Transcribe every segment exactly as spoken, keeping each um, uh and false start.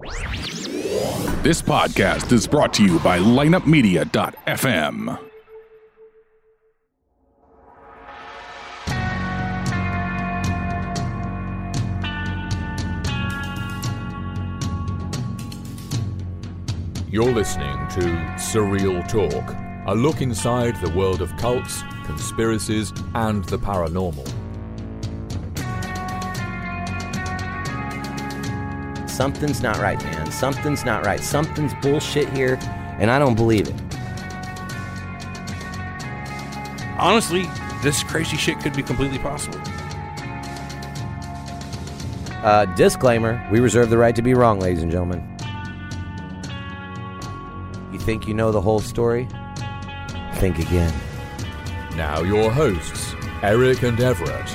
This podcast is brought to you by lineup media dot f m. You're listening to Surreal Talk, a look inside the world of cults, conspiracies, and the paranormal. Something's not right, man. Something's not right. Something's bullshit here, and I don't believe it. Honestly, this crazy shit could be completely possible. Uh, disclaimer, we reserve the right to be wrong, ladies and gentlemen. You think you know the whole story? Think again. Now your hosts, Eric and Everett.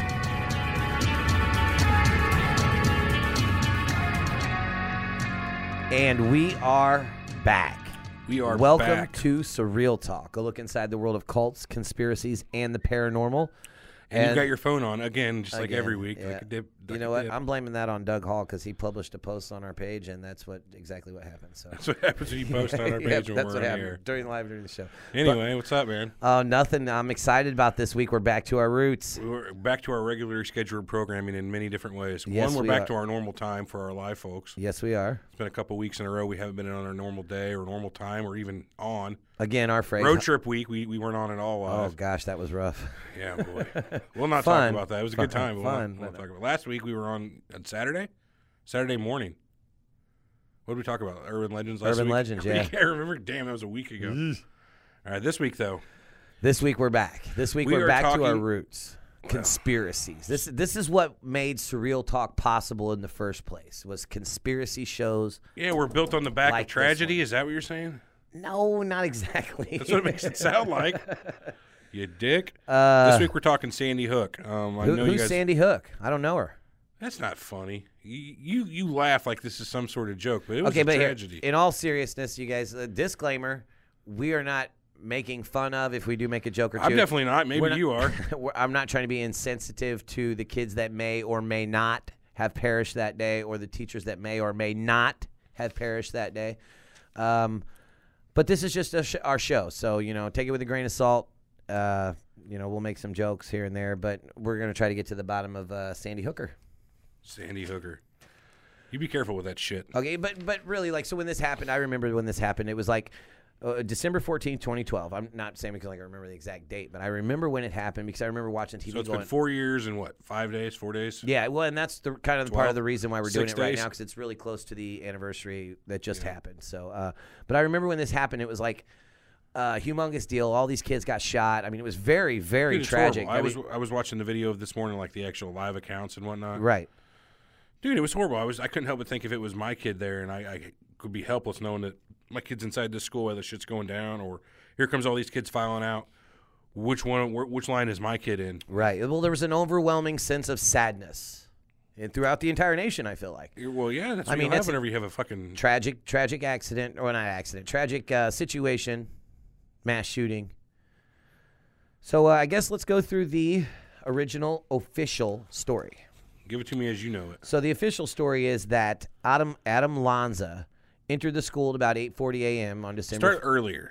And we are back. We are Welcome back. to Surreal Talk, a look inside the world of cults, conspiracies, and the paranormal. And, and you've got your phone on, again, just like again, every week. Yeah. Like a dip, you like know a what? dip. I'm blaming that on Doug Hall because he published a post on our page, and that's what exactly what happened. So That's what happens when you post on our page Yep, when that's we're what on happened here. during live during the show. Anyway, what's up, man? Oh, uh, nothing. I'm excited about this week. We're back to our roots. We're back to our regular scheduled programming in many different ways. Yes, One, we're we back are. to our normal time for our live folks. Yes, we are. It's been a couple weeks in a row we haven't been on our normal day or normal time or even on. Again, our phrase. Road trip week, we, we weren't on at all Oh, live. gosh, that was rough. Yeah, boy. We'll not Fun. talk about that. It was a Fun. good time. We'll Fun. not, we'll not talk about it. Last week we were on, on Saturday? Saturday morning. What did we talk about? Urban Legends last Urban week? Legends, I yeah. can't remember. Damn, that was a week ago. All right, this week, though. This week we're back. This week We we are are back to our talking- roots. Conspiracies. This this is what made Surreal Talk possible in the first place. Was conspiracy shows. Yeah, we're built on the back Like of this tragedy. one. Is that what you're saying? No, not exactly. That's what it makes it sound like. You dick. Uh, this week we're talking Sandy Hook. Um, I Who, know who's you guys. Sandy Hook? I don't know her. That's not funny. You, you you laugh like this is some sort of joke, but it was Okay, a but here, tragedy. in all seriousness, you guys, uh, disclaimer: we are not making fun of if we do make a joke or two. I'm definitely not. Maybe We're not- you are. We're- I'm not trying to be insensitive to the kids that may or may not have perished that day, or the teachers that may or may not have perished that day. Um, but this is just a sh- our show, so you know, take it with a grain of salt. Uh, you know, we'll make some jokes here and there, but we're gonna try to get to the bottom of uh, Sandy Hooker. Sandy Hooker. You be careful with that shit. Okay, but but really, like, so when this happened, I remember when this happened. It was like uh, December fourteenth, twenty twelve. I'm not saying because like I remember the exact date, but I remember when it happened because I remember watching T V So it's going. been four years and what? Five days? Four days? Yeah, well, and that's the kind of the part twelve, of the reason why we're doing six it right days. now because it's really close to the anniversary that just Yeah. happened. So, uh, but I remember when this happened, it was like a humongous deal. All these kids got shot. I mean, it was very, very Dude, it's tragic. horrible. I, mean, was I was watching the video of this morning, like the actual live accounts and whatnot. right. Dude, it was horrible. I was I couldn't help but think if it was my kid there, and I, I could be helpless knowing that my kid's inside this school, whether shit's going down, or here comes all these kids filing out. Which one? wh- Which line is my kid in? Right. Well, there was an overwhelming sense of sadness and throughout the entire nation, I feel like. Well, yeah, that's I what mean, you have that's- whenever you have a fucking. Tragic, tragic accident, or not accident, tragic uh, situation, mass shooting. So uh, I guess let's go through the original official story. Give it to me as you know it. So the official story is that Adam Adam Lanza entered the school at about eight forty a.m. on December. Start earlier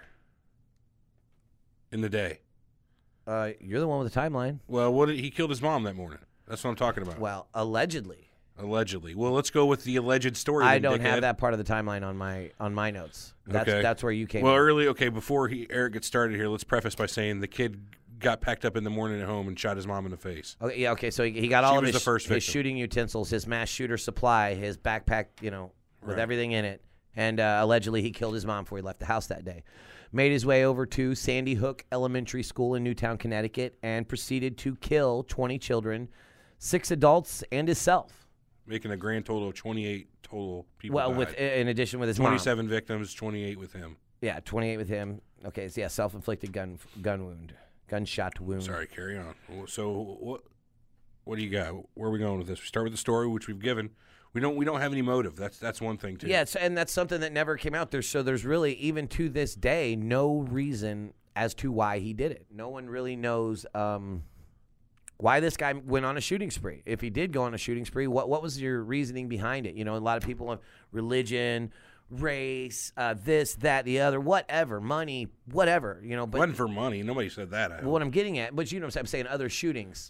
in the day. Uh, you're the one with the timeline. Well, what did, he killed his mom that morning. That's what I'm talking about. Well, allegedly. Allegedly. Well, let's go with the alleged story. I then, don't have dickhead. that part of the timeline on my on my notes. That's Okay. that's where you came. Well, in. early. Okay, before he Eric gets started here, let's preface by saying the kid got packed up in the morning at home and shot his mom in the face. Okay, yeah, okay. So he, he got all She of was his, the first his victim. shooting utensils, his mass shooter supply, his backpack, you know, with Right. everything in it, and uh, allegedly he killed his mom before he left the house that day. Made his way over to Sandy Hook Elementary School in Newtown, Connecticut, and proceeded to kill twenty children, six adults, and himself. Making a grand total of twenty-eight total people. Well, died. with in addition with his mom. twenty-seven victims, twenty-eight with him. Yeah, twenty-eight with him. Okay, so yeah, self-inflicted gun gun wound, gunshot wound. Sorry, carry on. Well, So what? What do you got? Where are we going with this? We start with the story, which we've given. We don't. We don't have any motive. That's that's one thing too. Yeah, it's, and that's something that never came out there. So there's really, even to this day, no reason as to why he did it. No one really knows um, why this guy went on a shooting spree. If he did go on a shooting spree, what what was your reasoning behind it? You know, a lot of people have religion, race, uh, this, that, the other, whatever, money, whatever. You know, but wasn't for money. Nobody said that. I what I'm getting at, but you know what I'm saying, I'm saying other shootings.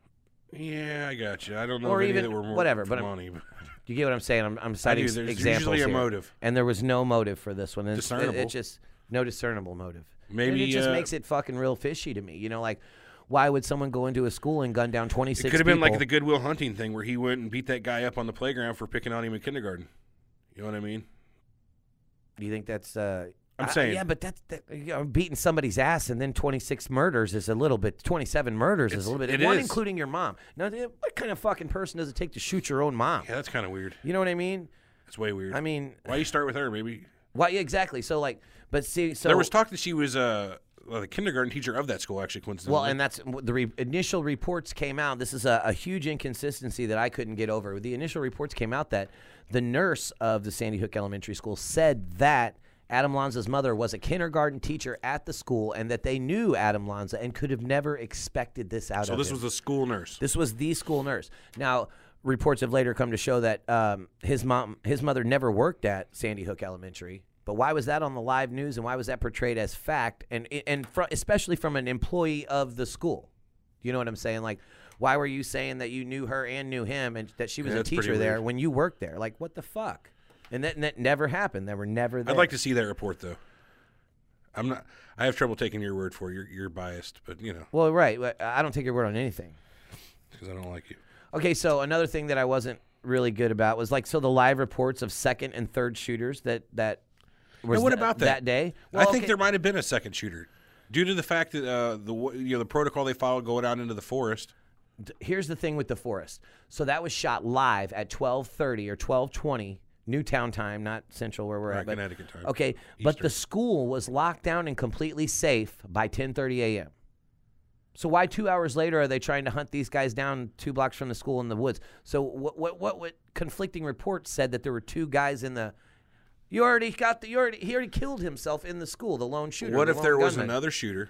Yeah, I got you. I don't know Or if any even that were more whatever, for but I'm- money. But You get what I'm saying? I'm, I'm citing do. There's examples usually a here. motive. And there was no motive for this one. It's, Discernible. It, it's just no discernible motive. Maybe, And it just uh, makes it fucking real fishy to me. You know, like, why would someone go into a school and gun down twenty-six it could have been people? like the Goodwill Hunting thing where he went and beat that guy up on the playground for picking on him in kindergarten. You know what I mean? Do you think that's... Uh, I'm I- saying. yeah, but that's that, you know, beating somebody's ass and then twenty-six murders is a little bit. twenty-seven murders is It's- a little bit. it one is. including your mom. Now, what kind of fucking person does it take to shoot your own mom? Yeah, that's kind of weird. You know what I mean? That's way weird. I mean, Why you start with her, maybe? why? Yeah, exactly. So like, but see, so there was talk that she was uh, well, the kindergarten teacher of that school, actually, coincidentally. Well, and that's the re- initial reports came out. This is a, a huge inconsistency that I couldn't get over. The initial reports came out that the nurse of the Sandy Hook Elementary School said that Adam Lanza's mother was a kindergarten teacher at the school and that they knew Adam Lanza and could have never expected this out so of this him. was a school nurse. This was the school nurse. Now, reports have later come to show that um, his mom, his mother never worked at Sandy Hook Elementary. But why was that on the live news and why was that portrayed as fact? And and fr- especially from an employee of the school. You know what I'm saying? Like, why were you saying that you knew her and knew him and that she was Yeah, a that's pretty teacher there weird. when you worked there? Like, what the fuck? And that, and that never happened. They were never there. I'd like to see that report, though. I'm not. I have trouble taking your word for it. You're, you're biased, but you know, Well, right. but I don't take your word on anything. because I don't like you. Okay, so another thing that I wasn't really good about was like, so the live reports of second and third shooters that that was And what th- about that? that day. I Well, think okay. there might have been a second shooter, due to the fact that uh, the w- you know the protocol they followed going out into the forest. Here's the thing with the forest. So that was shot live at twelve thirty or twelve twenty Newtown time, not Central where we're Right, at. But, Connecticut time. Okay, but Eastern. the school was locked down and completely safe by ten thirty a.m. So why two hours later are they trying to hunt these guys down two blocks from the school in the woods? So what what what, what conflicting reports said that there were two guys in the. You already got the. You already he already killed himself in the school. The lone shooter. What the if lone there was gunman. another shooter,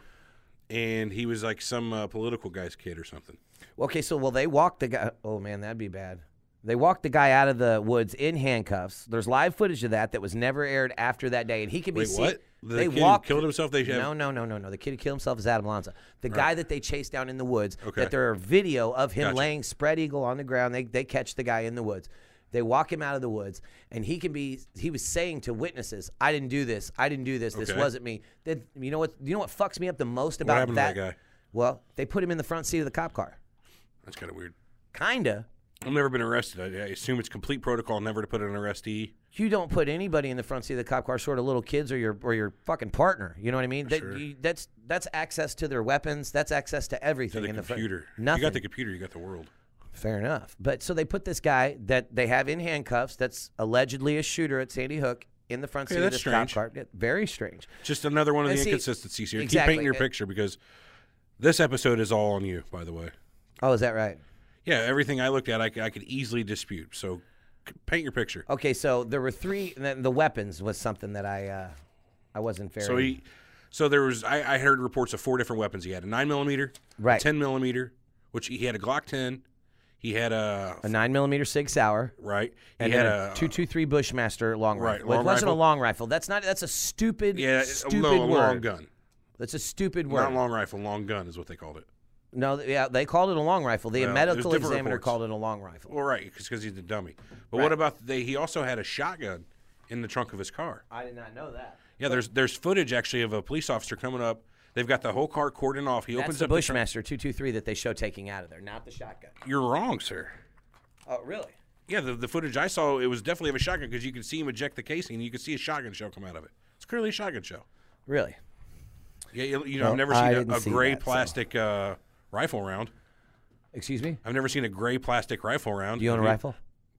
and he was like some uh, political guy's kid or something? Okay, so well they walked the guy. Oh man, that'd be bad. They walked the guy out of the woods in handcuffs. There's live footage of that that was never aired after that day, and he could be Wait, seen. what? The they kid who walked. killed himself? They have- No, no, no, no, no. The kid who killed himself is Adam Lanza. The guy that they chased down in the woods. Okay. That there are video of him Gotcha. laying spread eagle on the ground. They they catch the guy in the woods. They walk him out of the woods, and he can be. He was saying to witnesses, "I didn't do this. I didn't do this. This Okay. wasn't me." Then you know what? You know what fucks me up the most about What happened that? to that guy? Well, they put him in the front seat of the cop car. That's kind of weird. Kinda. I've never been arrested. I, I assume it's complete protocol never to put an arrestee. You don't put anybody in the front seat of the cop car, short of little kids or your or your fucking partner. You know what I mean? That, Sure. you, that's that's access to their weapons. That's access to To everything the in the front. computer. Nothing. You got the computer. You got the world. Fair enough. But so they put this guy that they have in handcuffs. That's allegedly a shooter at Sandy Hook in the front Okay, seat of that's this cop strange. car. Yeah, very strange. Just another one of And the see- inconsistencies here. exactly. Keep painting your And- picture because this episode is all on you, by the way. Oh, is that right? Yeah, everything I looked at, I, c- I could easily dispute. So c- paint your picture. Okay, so there were three. The, the weapons was something that I uh, I wasn't very. So he, so there was. I, I heard reports of four different weapons. He had a nine millimeter, Right. a ten millimeter, which he had a Glock ten. He had a, a nine millimeter Sig Sauer. right. He And had then a a two two three Bushmaster long Right, rifle. Well, long it wasn't rifle. a long rifle. That's not. That's a stupid, yeah, stupid no, a word. long gun. That's a stupid word. Not long rifle, long gun is what they called it. No, th- yeah, they called it a long rifle. The Well, medical there's different examiner reports. called it a long rifle. Well, right, because he's a dummy. But Right. what about they? He also had a shotgun in the trunk of his car. I did not know that. Yeah, there's there's footage actually of a police officer coming up. They've got the whole car cordoned off. He That's opens the up the trunk. Bushmaster two two three that they show taking out of there, not the shotgun. You're wrong, sir. Oh, really? Yeah, the, the footage I saw, it was definitely of a shotgun because you could see him eject the casing and you could see a shotgun shell come out of it. It's clearly a shotgun shell. Really? Yeah, you, you know, Well, I've never I seen didn't a, a see gray that, so- plastic uh, rifle round. Excuse me? I've never seen a gray plastic rifle round. Do you own a Have rifle?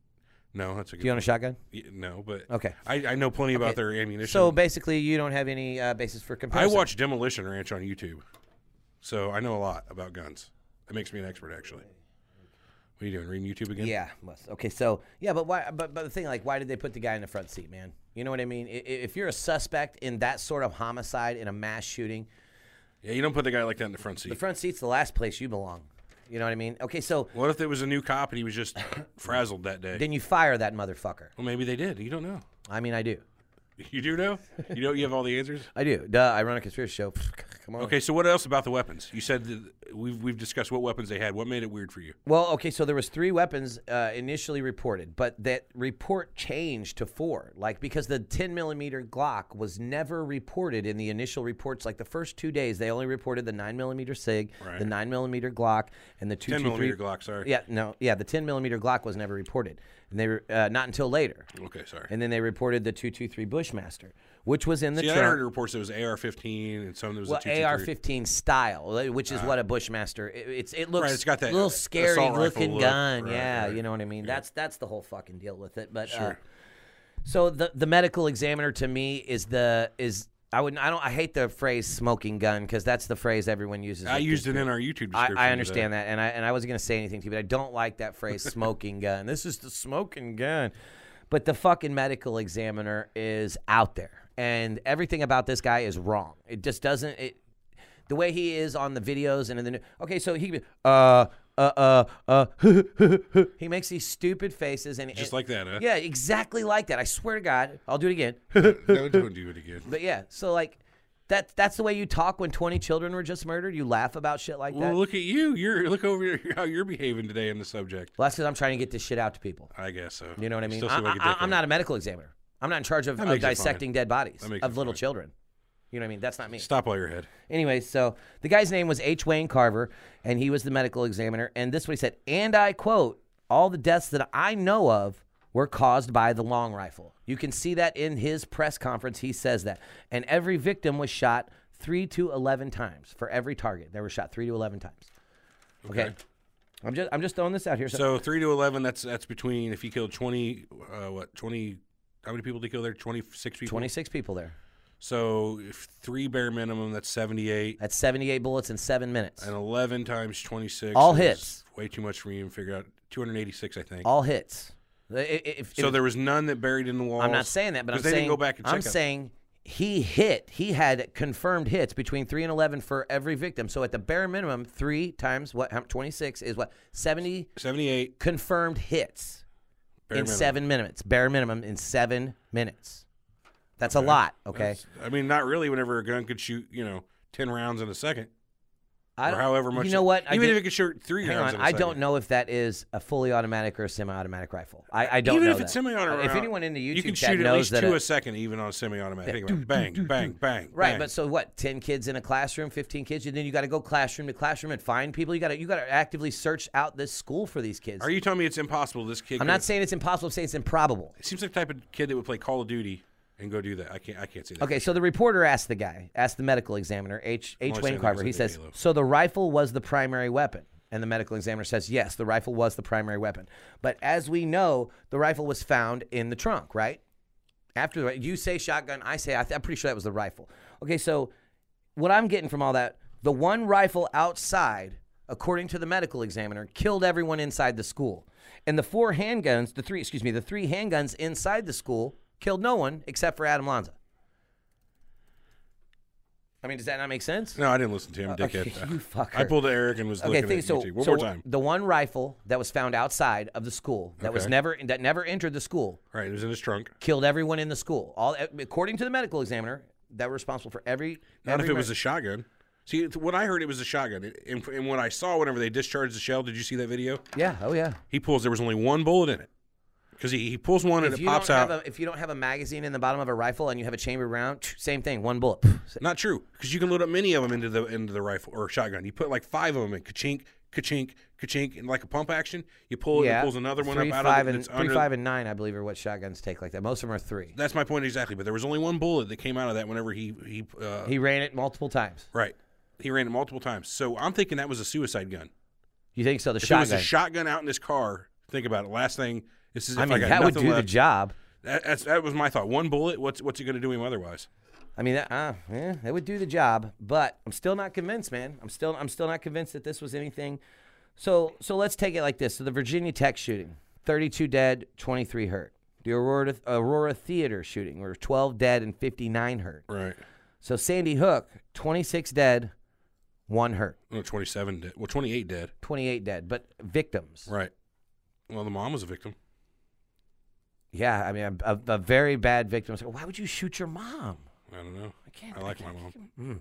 No, that's a good Do you own a shotgun? Yeah, no, but Okay. I, I know plenty about Okay. their ammunition. So basically, you don't have any uh, basis for I comparison. watch Demolition Ranch on YouTube, so I know a lot about guns. It makes me an expert, actually. What are you doing? Reading YouTube again? Yeah. Must. Okay. So yeah, but why? But but the thing, like, why did they put the guy in the front seat, man? You know what I mean? I- i- If you're a suspect in that sort of homicide in a mass shooting, Yeah, you don't put the guy like that in the front seat. the front seat's the last place you belong. You know what I mean? Okay, so What if there was a new cop and he was just frazzled that day? then you fire that motherfucker. Well, maybe they did. You don't know. I mean, I do. You do know? You know you have all the answers? I do. Duh, I run a conspiracy show. Come on. Okay, so what else about the weapons? You said that we've we've discussed what weapons they had. What made it weird for you? Well, okay, so there was three weapons uh, initially reported, but that report changed to four, like because the ten millimeter Glock was never reported in the initial reports. Like the first two days, they only reported the nine millimeter Sig, Right. the nine millimeter Glock, and the two ten millimeter Glock. Sorry. Yeah, no, yeah, the ten millimeter Glock was never reported, and they were uh, not until later. Okay, sorry. And then they reported the two twenty-three Bushmaster, which was in the See, I trunk. heard reports that was A R fifteen and some that was Well, a two A twenty-three. R fifteen style, which is what a Bushmaster. It, it's it looks Right, it's got that little assault scary rifle looking look. gun. Right, yeah, right. you know what I mean. That's that's the whole fucking deal with it. But uh, Sure. so the the medical examiner to me is the is I would I don't I hate the phrase smoking gun because that's the phrase everyone uses. I with used it this- in our YouTube I, description. I understand that, and I and I wasn't going to say anything to you, but I don't like that phrase "smoking gun." This is the smoking gun, but the fucking medical examiner is out there, and everything about this guy is wrong. It just doesn't. It the way he is on the videos and in the new, okay, so he uh uh uh uh he makes these stupid faces and Just and- like that, huh? yeah, exactly like that. I swear to God, I'll do it again. No, don't do it again. But yeah, so like. That, that's the way you talk when twenty children were just murdered? You laugh about shit like that? Well, look at you. You're look over here, how you're behaving today in the subject. Well, that's because I'm trying to get this shit out to people. I guess so. You know what I mean? Still I, seem like a I, dick, I'm though. not a medical examiner. I'm not in charge of, That of makes it dissecting fine. dead bodies That makes of it little fine. children. You know what I mean? That's not me. Stop while you're ahead. Anyway, so the guy's name was H. Wayne Carver, and he was the medical examiner. And this is what he said, and I quote, all the deaths that I know of were caused by the long rifle. You can see that in his press conference. He says that. And every victim was shot three to eleven times for every target. They were shot three to eleven times. Okay. Okay. I'm just I'm just throwing this out here. So, So three to eleven. That's that's between if he killed twenty. Uh, what twenty? How many people did he kill there? Twenty-six people. twenty-six people there. So if three bare minimum, that's seventy-eight. That's seventy-eight bullets in seven minutes. And eleven times twenty-six. All is hits. Way too much for me to figure out. Two hundred eighty-six, I think. All hits. If, if, so if- there was none that buried in the walls. I'm not saying that, but I'm because they saying didn't go back and check I'm out. saying he hit. He had confirmed hits between three and eleven for every victim. So at the bare minimum, three times what? How, twenty-six is what? seventy seventy-eight confirmed hits bare in minimum. seven minutes. Bare minimum in seven minutes. That's a lot. Okay. That's- I mean, not really. Whenever a gun could shoot, you know, ten rounds in a second, I or don't- however much. You know what? I Even did- if it could shoot three Hang rounds on, in a I second. don't know if that is a fully automatic or a semi-automatic rifle. I, I don't Even know if that. it's semi-automatic, If anyone in the YouTube you can chat shoot at knows least that two a- a second, even on a semi-automatic. Think about it. Bang, bang, bang, Right, bang. but so what? Ten kids in a classroom, fifteen kids, and then you got to go classroom to classroom and find people. You got to you got to actively search out this school for these kids. Are you telling me it's impossible? This kid. I'm could- not saying it's impossible. I'm saying it's improbable. It seems like the type of kid that would play Call of Duty and go do that. I can't. I can't see that. Okay, so the reporter asked the guy, asked the medical examiner, H. H. only Wayne saying that Carver. He because I says, did Halo. so the rifle was the primary weapon. And the medical examiner says, yes, the rifle was the primary weapon. But as we know, the rifle was found in the trunk, right? After the, you say shotgun, I say, I th- I'm pretty sure that was the rifle. Okay, so what I'm getting from all that, the one rifle outside, according to the medical examiner, killed everyone inside the school. And the four handguns, the three, excuse me, the three handguns inside the school killed no one except for Adam Lanza. I mean, does that not make sense? No, I didn't listen to him, dickhead. Okay, you fucker. I pulled to Eric and was Okay, looking think, at so, YouTube. One so more time. the one rifle that was found outside of the school that was Okay. never that never entered the school Right, it was in his trunk. killed everyone in the school. All according to the medical examiner that were responsible for every. Not every if it was mur- a shotgun. See, what I heard, it was a shotgun. And, and what I saw whenever they discharged the shell, did you see that video? yeah. Oh yeah. He pulls. There was only one bullet in it because he, he pulls one and If it you pops don't out. have a, if you don't have a magazine in the bottom of a rifle and you have a chambered round, same thing. One bullet. Not true, because you can load up many of them into the into the rifle or shotgun. You put like five of them in, ka-chink, ka-chink, ka-chink, and like a pump action. You pull it, yeah. it pulls another one three, up out five, of it. and It's three, under. five, and nine, I believe, are what shotguns take like that. Most of them are three. That's my point exactly. But there was only one bullet that came out of that whenever he he. Uh, He ran it multiple times. right, he ran it multiple times. So I'm thinking that was a suicide gun. You think so? The If it shotgun. was a shotgun out in his car, think about it. Last thing, this is if I I, mean, got that would nothing do left. the job. That, that's, that was my thought. One bullet. What's what's he going to do him otherwise? I mean, that, uh, yeah, that would do the job, but I'm still not convinced, man. I'm still, I'm still not convinced that this was anything. So, so let's take it like this. So the Virginia Tech shooting, thirty-two dead, twenty-three hurt. The Aurora, Aurora Theater shooting, where twelve dead and fifty-nine hurt. Right. So Sandy Hook, twenty-six dead, one hurt. No, twenty-seven dead. Well, twenty-eight dead. twenty-eight dead, but victims. Right. Well, the mom was a victim. Yeah, I mean, a, a, a very bad victim. Why would you shoot your mom? I don't know. I can't. I like I can't, my mom. Mm.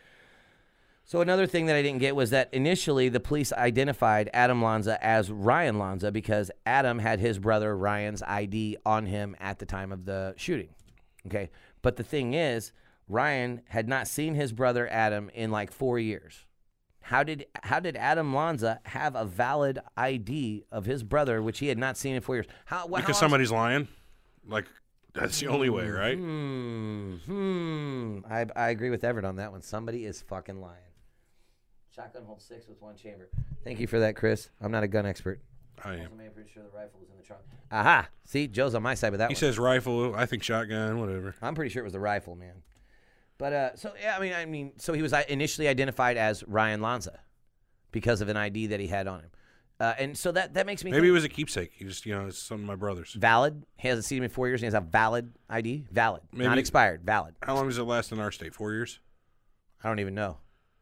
So another thing that I didn't get was that initially the police identified Adam Lanza as Ryan Lanza because Adam had his brother Ryan's I D on him at the time of the shooting. Okay, but the thing is, Ryan had not seen his brother Adam in like four years. How did how did Adam Lanza have a valid I D of his brother, which he had not seen in four years? How, because how somebody's lying? Like, that's the only way, right? Hmm. Hmm. I, I agree with Everett on that one. Somebody is fucking lying. Shotgun holds six with one chamber. Thank you for that, Chris. I'm not a gun expert. I am. I'm pretty sure the rifle was in the trunk. Aha. See, Joe's on my side with that He one. says rifle. I think shotgun, whatever. I'm pretty sure it was the rifle, man. But uh, so yeah, I mean, I mean, so he was initially identified as Ryan Lanza because of an I D that he had on him, uh, and so that that makes me Maybe think, it was a keepsake. He just, you know, it's some of my brothers. valid. He hasn't seen him in four years, and he has a valid I D, valid, Maybe- not expired, valid. How long does it last in our state? Four years? I don't even know.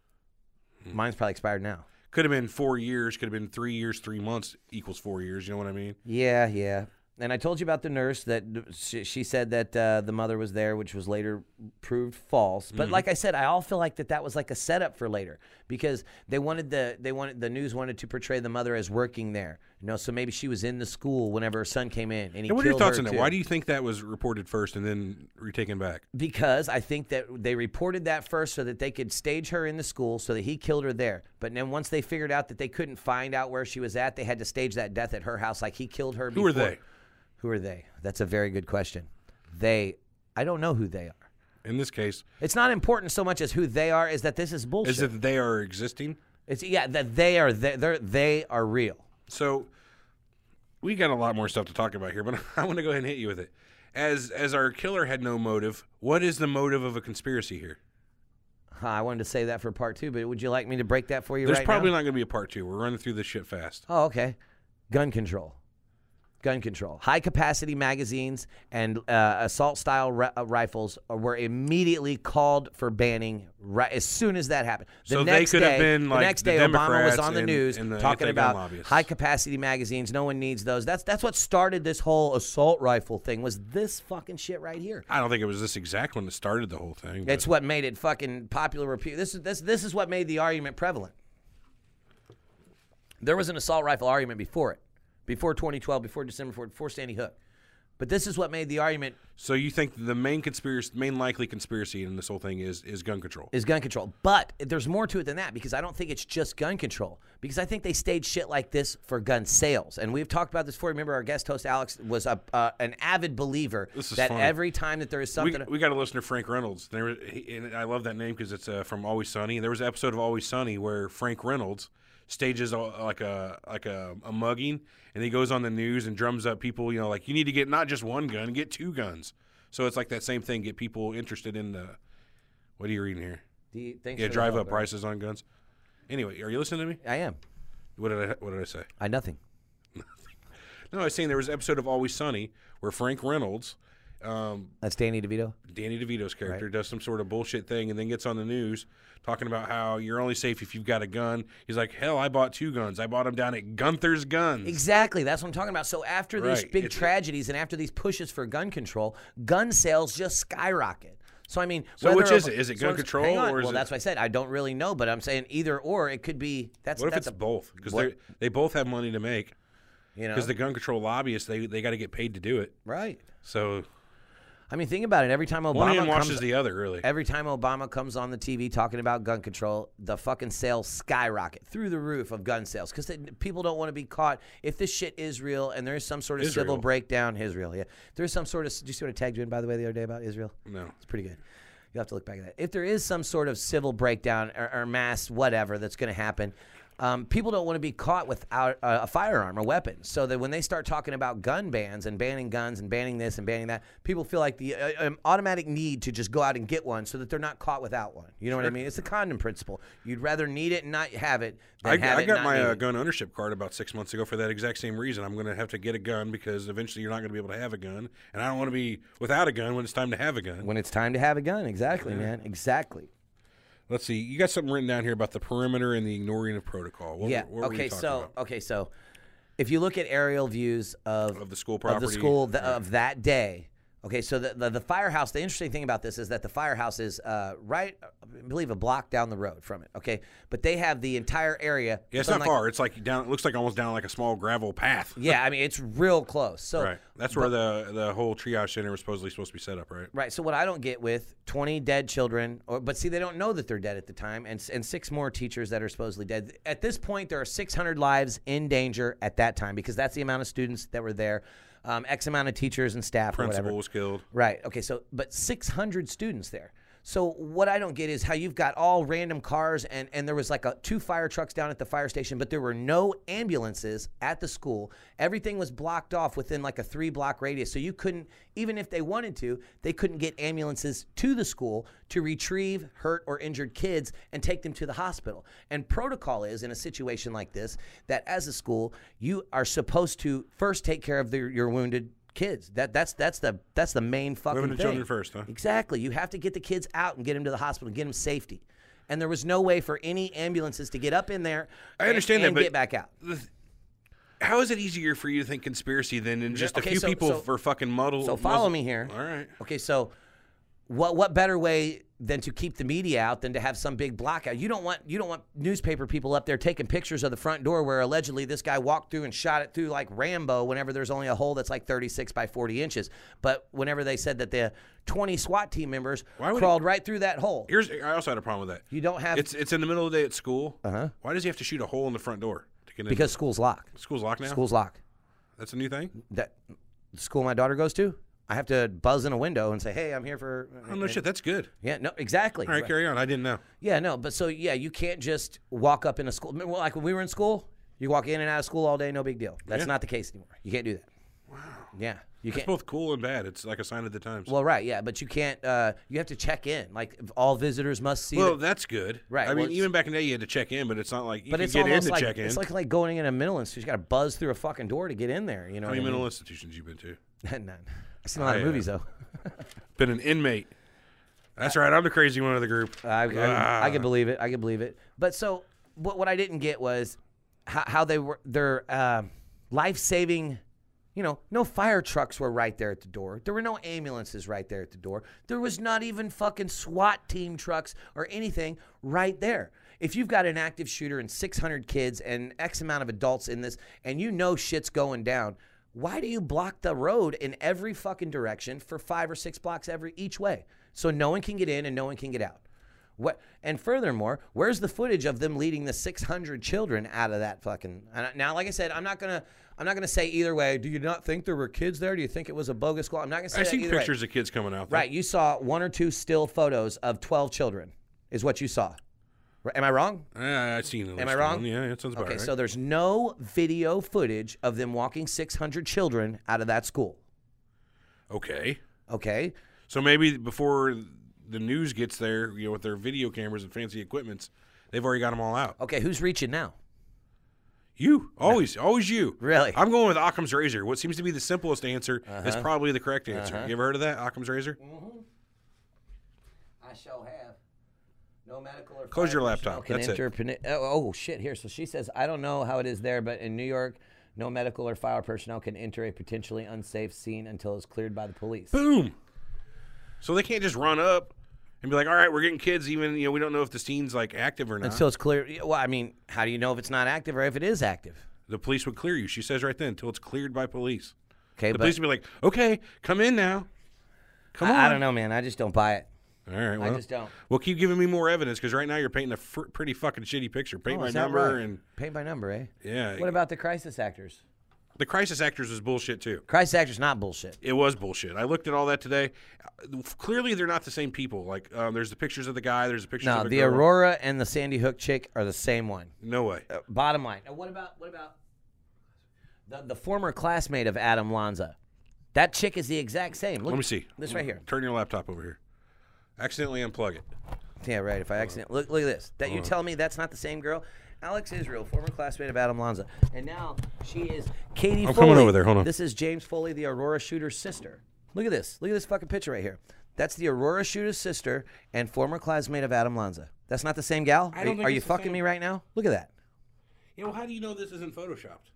Hmm. Mine's probably expired now. Could have been four years. Could have been three years. Three months equals four years. You know what I mean? Yeah, yeah. And I told you about the nurse that she, she said that uh, the mother was there, which was later proved false. But Mhm. like I said, I all feel like that that was like a setup for later because they wanted the they wanted the news wanted to portray the mother as working there. You know, so maybe she was in the school whenever her son came in, and he And what are your killed thoughts her on that? too. Why do you think that was reported first and then retaken back? Because I think that they reported that first so that they could stage her in the school so that he killed her there. But then once they figured out that they couldn't find out where she was at, they had to stage that death at her house like he killed her Who before. are they? Who are they? That's a very good question. They, I don't know who they are. In this case, It's not important so much as who they are, is that this is bullshit. is it that they are existing? It's yeah, that they are they they're, they are real. So we got a lot more stuff to talk about here, but I want to go ahead and hit you with it. As as our killer had no motive, what is the motive of a conspiracy here? Huh, I wanted to say that for part two, but would you like me to break that for you There's right probably now? not going to be a part two. We're running through this shit fast. Oh, okay. Gun control. Gun control. High-capacity magazines and uh, assault-style ri- uh, rifles were immediately called for banning right as soon as that happened. The So they next could day, have been the like next the day, Obama was Democrats on the and- news and the talking anti-gun about lobbyists. high-capacity magazines. No one needs those. That's that's what started this whole assault rifle thing. Was this fucking shit right here? I don't think it was this exact one that started the whole thing. It's but- what made it fucking popular. Repeat. This is this this is what made the argument prevalent. There was an assault rifle argument before it, before twenty twelve, before December fourth, before Sandy Hook. But this is what made the argument So you think the main conspiracy, main likely conspiracy in this whole thing is is gun control? is gun control. But there's more to it than that because I don't think it's just gun control. Because I think they staged shit like this for gun sales. And we've talked about this before. Remember, our guest host Alex was a uh, an avid believer This is that funny. every time that there is We, something, we got a listener, Frank Reynolds. There, was- he, and I love that name because it's uh, from Always Sunny. There was an episode of Always Sunny where Frank Reynolds stages a, like a like a, a mugging, and he goes on the news and drums up people. You know, like you need to get not just one gun, get two guns. So it's like that same thing. Get people interested in the. What are you reading here? the, thanks Yeah, for the drive help, up Barry. prices on guns. Anyway, are you listening to me? I am. What did I What did I say? I nothing. No, I was saying there was an episode of Always Sunny where Frank Reynolds, um, That's Danny DeVito. Danny DeVito's character, Right. does some sort of bullshit thing and then gets on the news talking about how you're only safe if you've got a gun. He's like, hell, I bought two guns. I bought them down at Gunther's Guns. Exactly. That's what I'm talking about. So after these Right. big It's- tragedies and after these pushes for gun control, gun sales just skyrocket. So I mean, So whether which is Ob- it? Is it so gun I'm- control hang on. or is well, it- that's what I said. I don't really know, but I'm saying either or. It could be. That's What if that's it's a, both? Because what- they they both have money to make. You know, Because the gun control lobbyists, they, they got to get paid to do it. right. So I mean, think about it. Every time one Obama hand comes, washes the other, really. every time Obama comes on the T V talking about gun control, the fucking sales skyrocket through the roof of gun sales because people don't want to be caught. If this shit is real and there is some sort of Israel. civil breakdown, Israel, yeah, there's some sort of. Did you see what I tagged you in by the way the other day about Israel? No. It's pretty good. You have to look back at that. If there is some sort of civil breakdown or, or mass whatever that's going to happen, um, people don't want to be caught without a, a firearm or weapon. So that when they start talking about gun bans and banning guns and banning this and banning that, people feel like the uh, um, automatic need to just go out and get one so that they're not caught without one. You know what I mean? It's the condom principle. You'd rather need it and not have it than I, have I it got and not my need uh, it. gun ownership card about six months ago for that exact same reason. I'm going to have to get a gun because eventually you're not going to be able to have a gun. And I don't want to be without a gun when it's time to have a gun. When it's time to have a gun. Exactly, man. Exactly. Let's see. You got something written down here about the perimeter and the ignoring of protocol. What, yeah. what were okay. you talking So about? okay. So if you look at aerial views of Of the school of property. the school th- Yeah. of that day. Okay, so the, the the firehouse. The interesting thing about this is that the firehouse is uh, right, I believe, a block down the road from it. Okay, but they have the entire area. Yeah, it's something not like- far. It's like down. It looks like almost down like a small gravel path. Yeah, I mean it's real close. So Right. That's where the the whole triage center was supposedly supposed to be set up, right? Right. So what I don't get with twenty dead children, or but see, they don't know that they're dead at the time, and and six more teachers that are supposedly dead. At this point, there are six hundred lives in danger at that time because that's the amount of students that were there, um, X amount of teachers and staff or Principal whatever. was killed. Right. Okay. So, but six hundred students there. So what I don't get is how you've got all random cars and, and there was like a two fire trucks down at the fire station, but there were no ambulances at the school. Everything was blocked off within like a three block radius. So you couldn't, even if they wanted to, they couldn't get ambulances to the school to retrieve hurt or injured kids and take them to the hospital. And protocol is in a situation like this, that as a school, you are supposed to first take care of the, your wounded kids. That that's that's the that's the main fucking Women and thing. children first, huh? Exactly. You have to get the kids out and get them to the hospital and get them safety. And there was no way for any ambulances to get up in there. I understand and, that, and but get back out. the th- How is it easier for you to think conspiracy than in just Okay, a few so- people so- for fucking muddle? So follow muzzle- me here. All right. Okay, so what what better way than to keep the media out than to have some big blackout? You don't want you don't want newspaper people up there taking pictures of the front door where allegedly this guy walked through and shot it through like Rambo whenever there's only a hole that's like thirty-six by forty inches. But whenever they said that the twenty SWAT team members Why would crawled right through that hole. Here's I also had a problem with that. You don't have It's it's in the middle of the day at school. Uh-huh. Why does he have to shoot a hole in the front door to get in? because school's locked. school's locked now. School's locked. That's a new thing. That the school my daughter goes to, I have to buzz in a window and say, "Hey, I'm here for." Oh no shit. That's good. Yeah, no, exactly. All right, carry on. I didn't know. Yeah, no, but so yeah, you can't just walk up in a school. Remember, like when we were in school, you walk in and out of school all day, no big deal. That's Yeah. not the case anymore. You can't do that. Wow. Yeah, you It's can't. both cool and bad. It's like a sign of the times. Well, right, yeah, but you can't. Uh, you have to check in. Like all visitors must see. Well, that- that's good. Right, I well, mean, it's- even back in the day, you had to check in, but it's not like you but can it's get in almost to like check in. it's like like going in a mental institution. You got to buzz through a fucking door to get in there. You know, How what many I mean? mental institutions you been to? None. I've seen a lot of I, uh, movies though. Been an inmate. That's right. I'm the crazy one of the group. I, I, I Ah. can believe it. I can believe it. But so what? What I didn't get was how, how they were their uh, life saving. You know, no fire trucks were right there at the door. There were no ambulances right there at the door. There was not even fucking SWAT team trucks or anything right there. If you've got an active shooter and six hundred kids and X amount of adults in this, and you know shit's going down, why do you block the road in every fucking direction for five or six blocks every each way so no one can get in and no one can get out? What? And furthermore, where's the footage of them leading the six hundred children out of that fucking? And I- now, like I said, I'm not gonna, I'm not gonna say either way. Do you not think there were kids there? Do you think it was a bogus squad? I'm not gonna say I've that seen either pictures way. of kids coming out there. Right? You saw one or two still photos of twelve children, is what you saw. Right? Am I wrong? Yeah, I've seen at Am least I wrong? one. Yeah, that sounds about Okay, right. so there's no video footage of them walking six hundred children out of that school. Okay. Okay. So maybe before the news gets there, you know, with their video cameras and fancy equipments, they've already got them all out. Okay. Who's reaching now? You. Always. Always you. Really? I'm going with Occam's razor. What seems to be the simplest answer Uh-huh. is probably the correct answer. You ever heard of that, Occam's razor? I shall have. No medical or Close your fire laptop. personnel That's can it. enter peni- oh, oh shit! Here, so she says, I don't know how it is there, but in New York, no medical or fire personnel can enter a potentially unsafe scene until it's cleared by the police. Boom. So they can't just run up and be like, all right, we're getting kids even, you know, we don't know if the scene's like active or not. Until it's clear. Well, I mean, how do you know if it's not active or if it is active? The police would clear you. She says right then, until it's cleared by police. Okay, The but police would be like, okay, come in now. Come on. I, I don't know, man. I just don't buy it. All right, well, just don't. Well, keep giving me more evidence because right now you're painting a fr- pretty fucking shitty picture. Paint Oh, by is that number right? and paint by number, eh? yeah. What about the crisis actors? The crisis actors was bullshit too. Crisis actors not bullshit. It was bullshit. I looked at all that today. Uh, Clearly, they're not the same people. Like, um, there's the pictures of the guy. There's the pictures No, of the the girl. Aurora and the Sandy Hook chick are the same one. No way. Uh, bottom line. Now, what about what about the the former classmate of Adam Lanza? That chick is the exact same. Look, Let me see. this right here. Turn your laptop over here. Accidentally unplug it. Yeah, right. If I accident, look, look at this. That you tell me that's not the same girl? Alex Israel, former classmate of Adam Lanza, and now she is Katie. I'm Foley. coming over there. Hold on. This is James Foley, the Aurora shooter's sister. Look at this. Look at this fucking picture right here. That's the Aurora shooter's sister and former classmate of Adam Lanza. That's not the same gal? I Are, don't you- think are you it's the fucking same. me right now? Look at that. Yeah, well, how do you know this isn't photoshopped?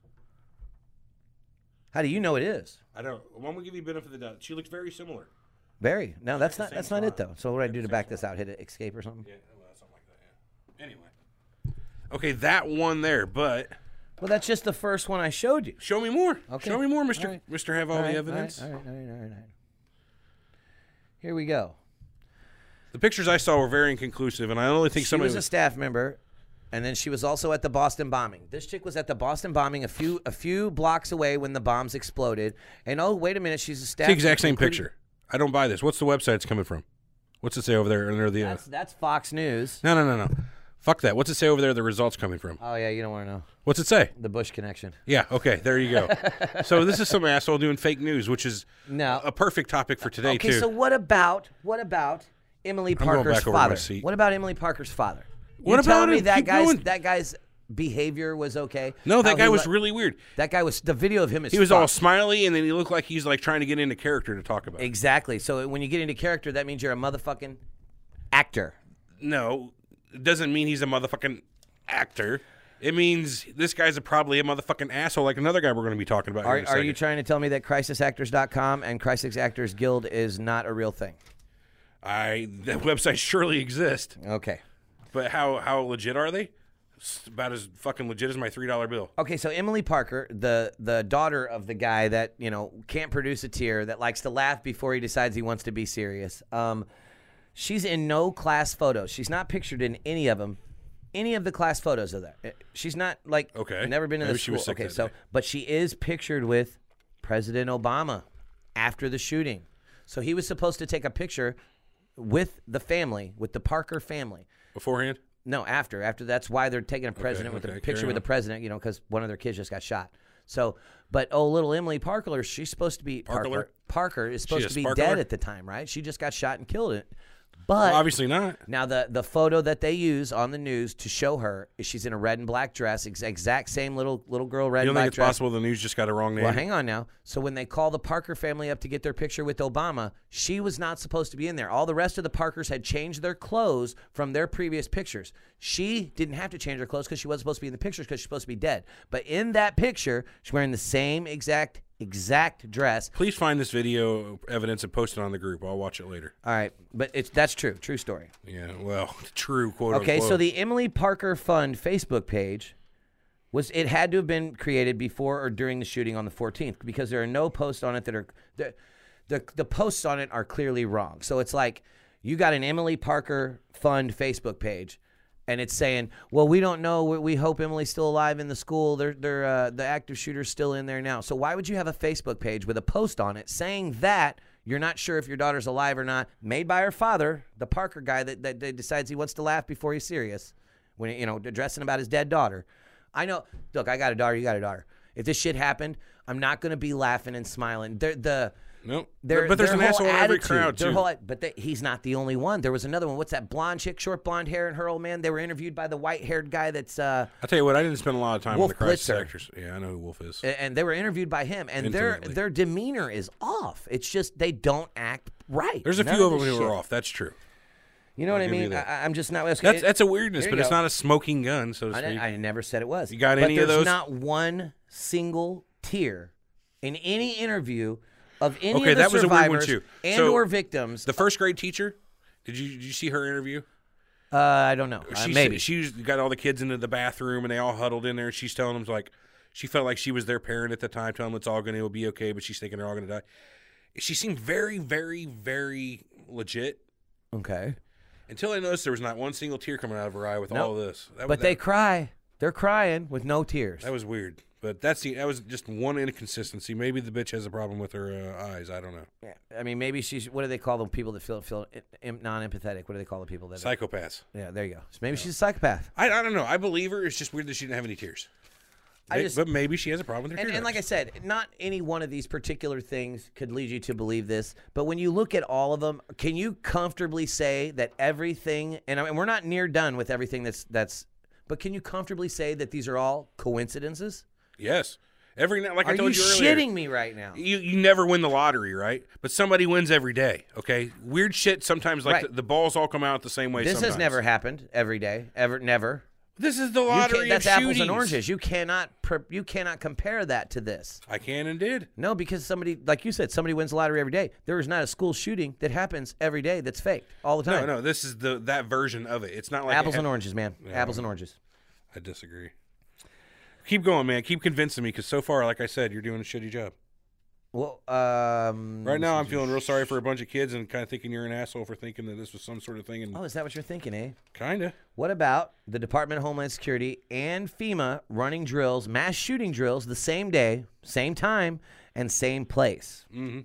How do you know it is? I don't. Well, I'm gonna give you a benefit of the doubt. She looks very similar. Very. No, that's the not same that's not it, spot. though. So what do I Yeah, do to same back this out? Hit it, escape or something? Yeah, well, something like that. Yeah. Anyway. Okay, that one there, but Well, that's just the first one I showed you. show me more. Okay. Show me more, Mister All right. Mister Have all, All the right, evidence. All right, all right, all right, all right, all right. Here we go. The pictures I saw were very inconclusive, and I only think She somebody was a staff member, and then she was also at the Boston bombing. This chick was at the Boston bombing a few a few blocks away when the bombs exploded. And oh, wait a minute, she's a staff. It's the exact same including- picture. I don't buy this. What's the website it's coming from? What's it say over there under the? Uh, That's that's Fox News. no, no, no, no. Fuck that. What's it say over there? The results coming from? Oh yeah, you don't want to know What's it say? the Bush connection. Yeah. Okay. There you go. So this is some asshole doing fake news, which is No. a perfect topic for today Okay, too. so what about what about Emily going Parker's back over my father? seat. What about Emily Parker's father? What You're about telling me him? that Keep guy's going. that guy's behavior was okay? no, that How guy he was let- really weird. That guy was the video of him is He was all fucked. smiley, and then he looked like he's like trying to get into character to talk about. Exactly. So when you get into character, that means you're a motherfucking actor. No, it doesn't mean he's a motherfucking actor. It means this guy's a, probably a motherfucking asshole like another guy we're going to be talking about. Are, here in a are second. you trying to tell me that crisis actors dot com and Crisis Actors Guild is not a real thing? I that website surely exists, Okay. but how how legit are they? It's about as fucking legit as my three dollar bill. Okay, so Emily Parker, the the daughter of the guy that, you know, can't produce a tear, that likes to laugh before he decides he wants to be serious. Um, she's in no class photos. She's not pictured in any of them. Any of the class photos of that. Uh, She's not like Okay. never been in Maybe the she school. was sick okay, that so day. but she is pictured with President Obama after the shooting. So he was supposed to take a picture with the family, with the Parker family. Beforehand, No, after. After that's why they're taking a president with okay, a picture carry with the on. president, you know, because one of their kids just got shot. So, but oh, little Emily Parker, she's supposed to be Parkler? Parker. Parker is supposed a to be sparkler? dead at the time, right? She just got shot and killed it. But well, obviously not. now the the photo that they use on the news to show her is she's in a red and black dress, ex- exact same little little girl red You and don't black think it's dress. possible the news just got a wrong name? Well, hang on now. So when they call the Parker family up to get their picture with Obama, she was not supposed to be in there. All the rest of the Parkers had changed their clothes from their previous pictures. She didn't have to change her clothes because she wasn't supposed to be in the pictures because she's supposed to be dead. But in that picture, she's wearing the same exact exact dress. Please find this video evidence and post it on the group. I'll watch it later. All right, but it's that's true, true story. Yeah, well, true, quote Okay, unquote. so the Emily Parker Fund Facebook page was it had to have been created before or during the shooting on the fourteenth because there are no posts on it that are the the, the posts on it are clearly wrong. So it's like you got an Emily Parker Fund Facebook page and it's saying, "Well, we don't know. We, we hope Emily's still alive in the school. They're they're uh, the active shooter's still in there now." So why would you have a Facebook page with a post on it saying that you're not sure if your daughter's alive or not, made by her father, the Parker guy that, that, that decides he wants to laugh before he's serious, when you know, addressing about his dead daughter. I know. Look, I got a daughter. You got a daughter. If this shit happened, I'm not going to be laughing and smiling. They're, the Nope. their, but there's their an whole asshole in every attitude, crowd, their too. whole- but they, he's not the only one. There was another one. What's that blonde chick, short blonde hair, and her old man? They were interviewed by the white-haired guy that's, uh, I'll tell you what, I didn't spend a lot of time Wolf on the crisis Blitzer. actors. Yeah, I know who Wolf is. and they were interviewed by him, and their Intimately. their demeanor is off. It's just they don't act right. There's a None few of this them who shit. are off. That's true. You know what I I'll give you mean? that. I, I'm just not. That's That's that's a weirdness, There but you it's go. not a smoking gun, so to I, speak. didn't- I never said it was. You got but any of there's those? not one single tear in any interview of any Okay, of the that was a weird one, survivors too. and So, or victims. The first grade teacher, did you did you see her interview? uh, I don't know. Uh, She maybe. she's got all the kids into the bathroom and they all huddled in there. And she's telling them like she felt like she was their parent at the time, telling them it's all going to be okay, but she's thinking they're all going to die. She seemed very, very, very legit Okay. until I noticed there was not one single tear coming out of her eye with Nope. all this. That, But that, they cry. They're crying with no tears. that was weird. But that's the that was just one inconsistency. Maybe the bitch has a problem with her uh, eyes. I don't know. Yeah. I mean, maybe she's. What do they call the people that feel feel im- non-empathetic? What do they call the people that? Psychopaths. Yeah, there you go. So maybe she's a psychopath. I, I don't know. I believe her. It's just weird that she didn't have any tears. I May- just- but maybe she has a problem with her And, tear and like I ducts. said, not any one of these particular things could lead you to believe this. But when you look at all of them, can you comfortably say that everything? And I mean, we're not near done with everything that's that's. But can you comfortably say that these are all coincidences? Yes. Every night, like Are I told you you earlier. shitting me right now? You you never win the lottery, right? But somebody wins every day, okay? Weird shit sometimes, like Right. the, the balls all come out the same way This sometimes. has never happened every day. Ever, never. This is the You lottery can't- that's of apples shootings. and oranges. You cannot per, you cannot compare that to this. I can and did. No, because somebody, like you said, somebody wins the lottery every day. There is not a school shooting that happens every day that's fake all the No, time. no, this is the that version of it. It's not like Apples it and ha- oranges, man. No. Apples and oranges. I disagree. Keep going, man. Keep convincing me, because so far, like I said, you're doing a shitty job. Well, um, Right now, I'm feeling real sorry for a bunch of kids and kind of thinking you're an asshole for thinking that this was some sort of thing. And Oh, is that what you're thinking, eh? kind of. What about the Department of Homeland Security and FEMA running drills, mass shooting drills, the same day, same time, and same place? Mm-hmm.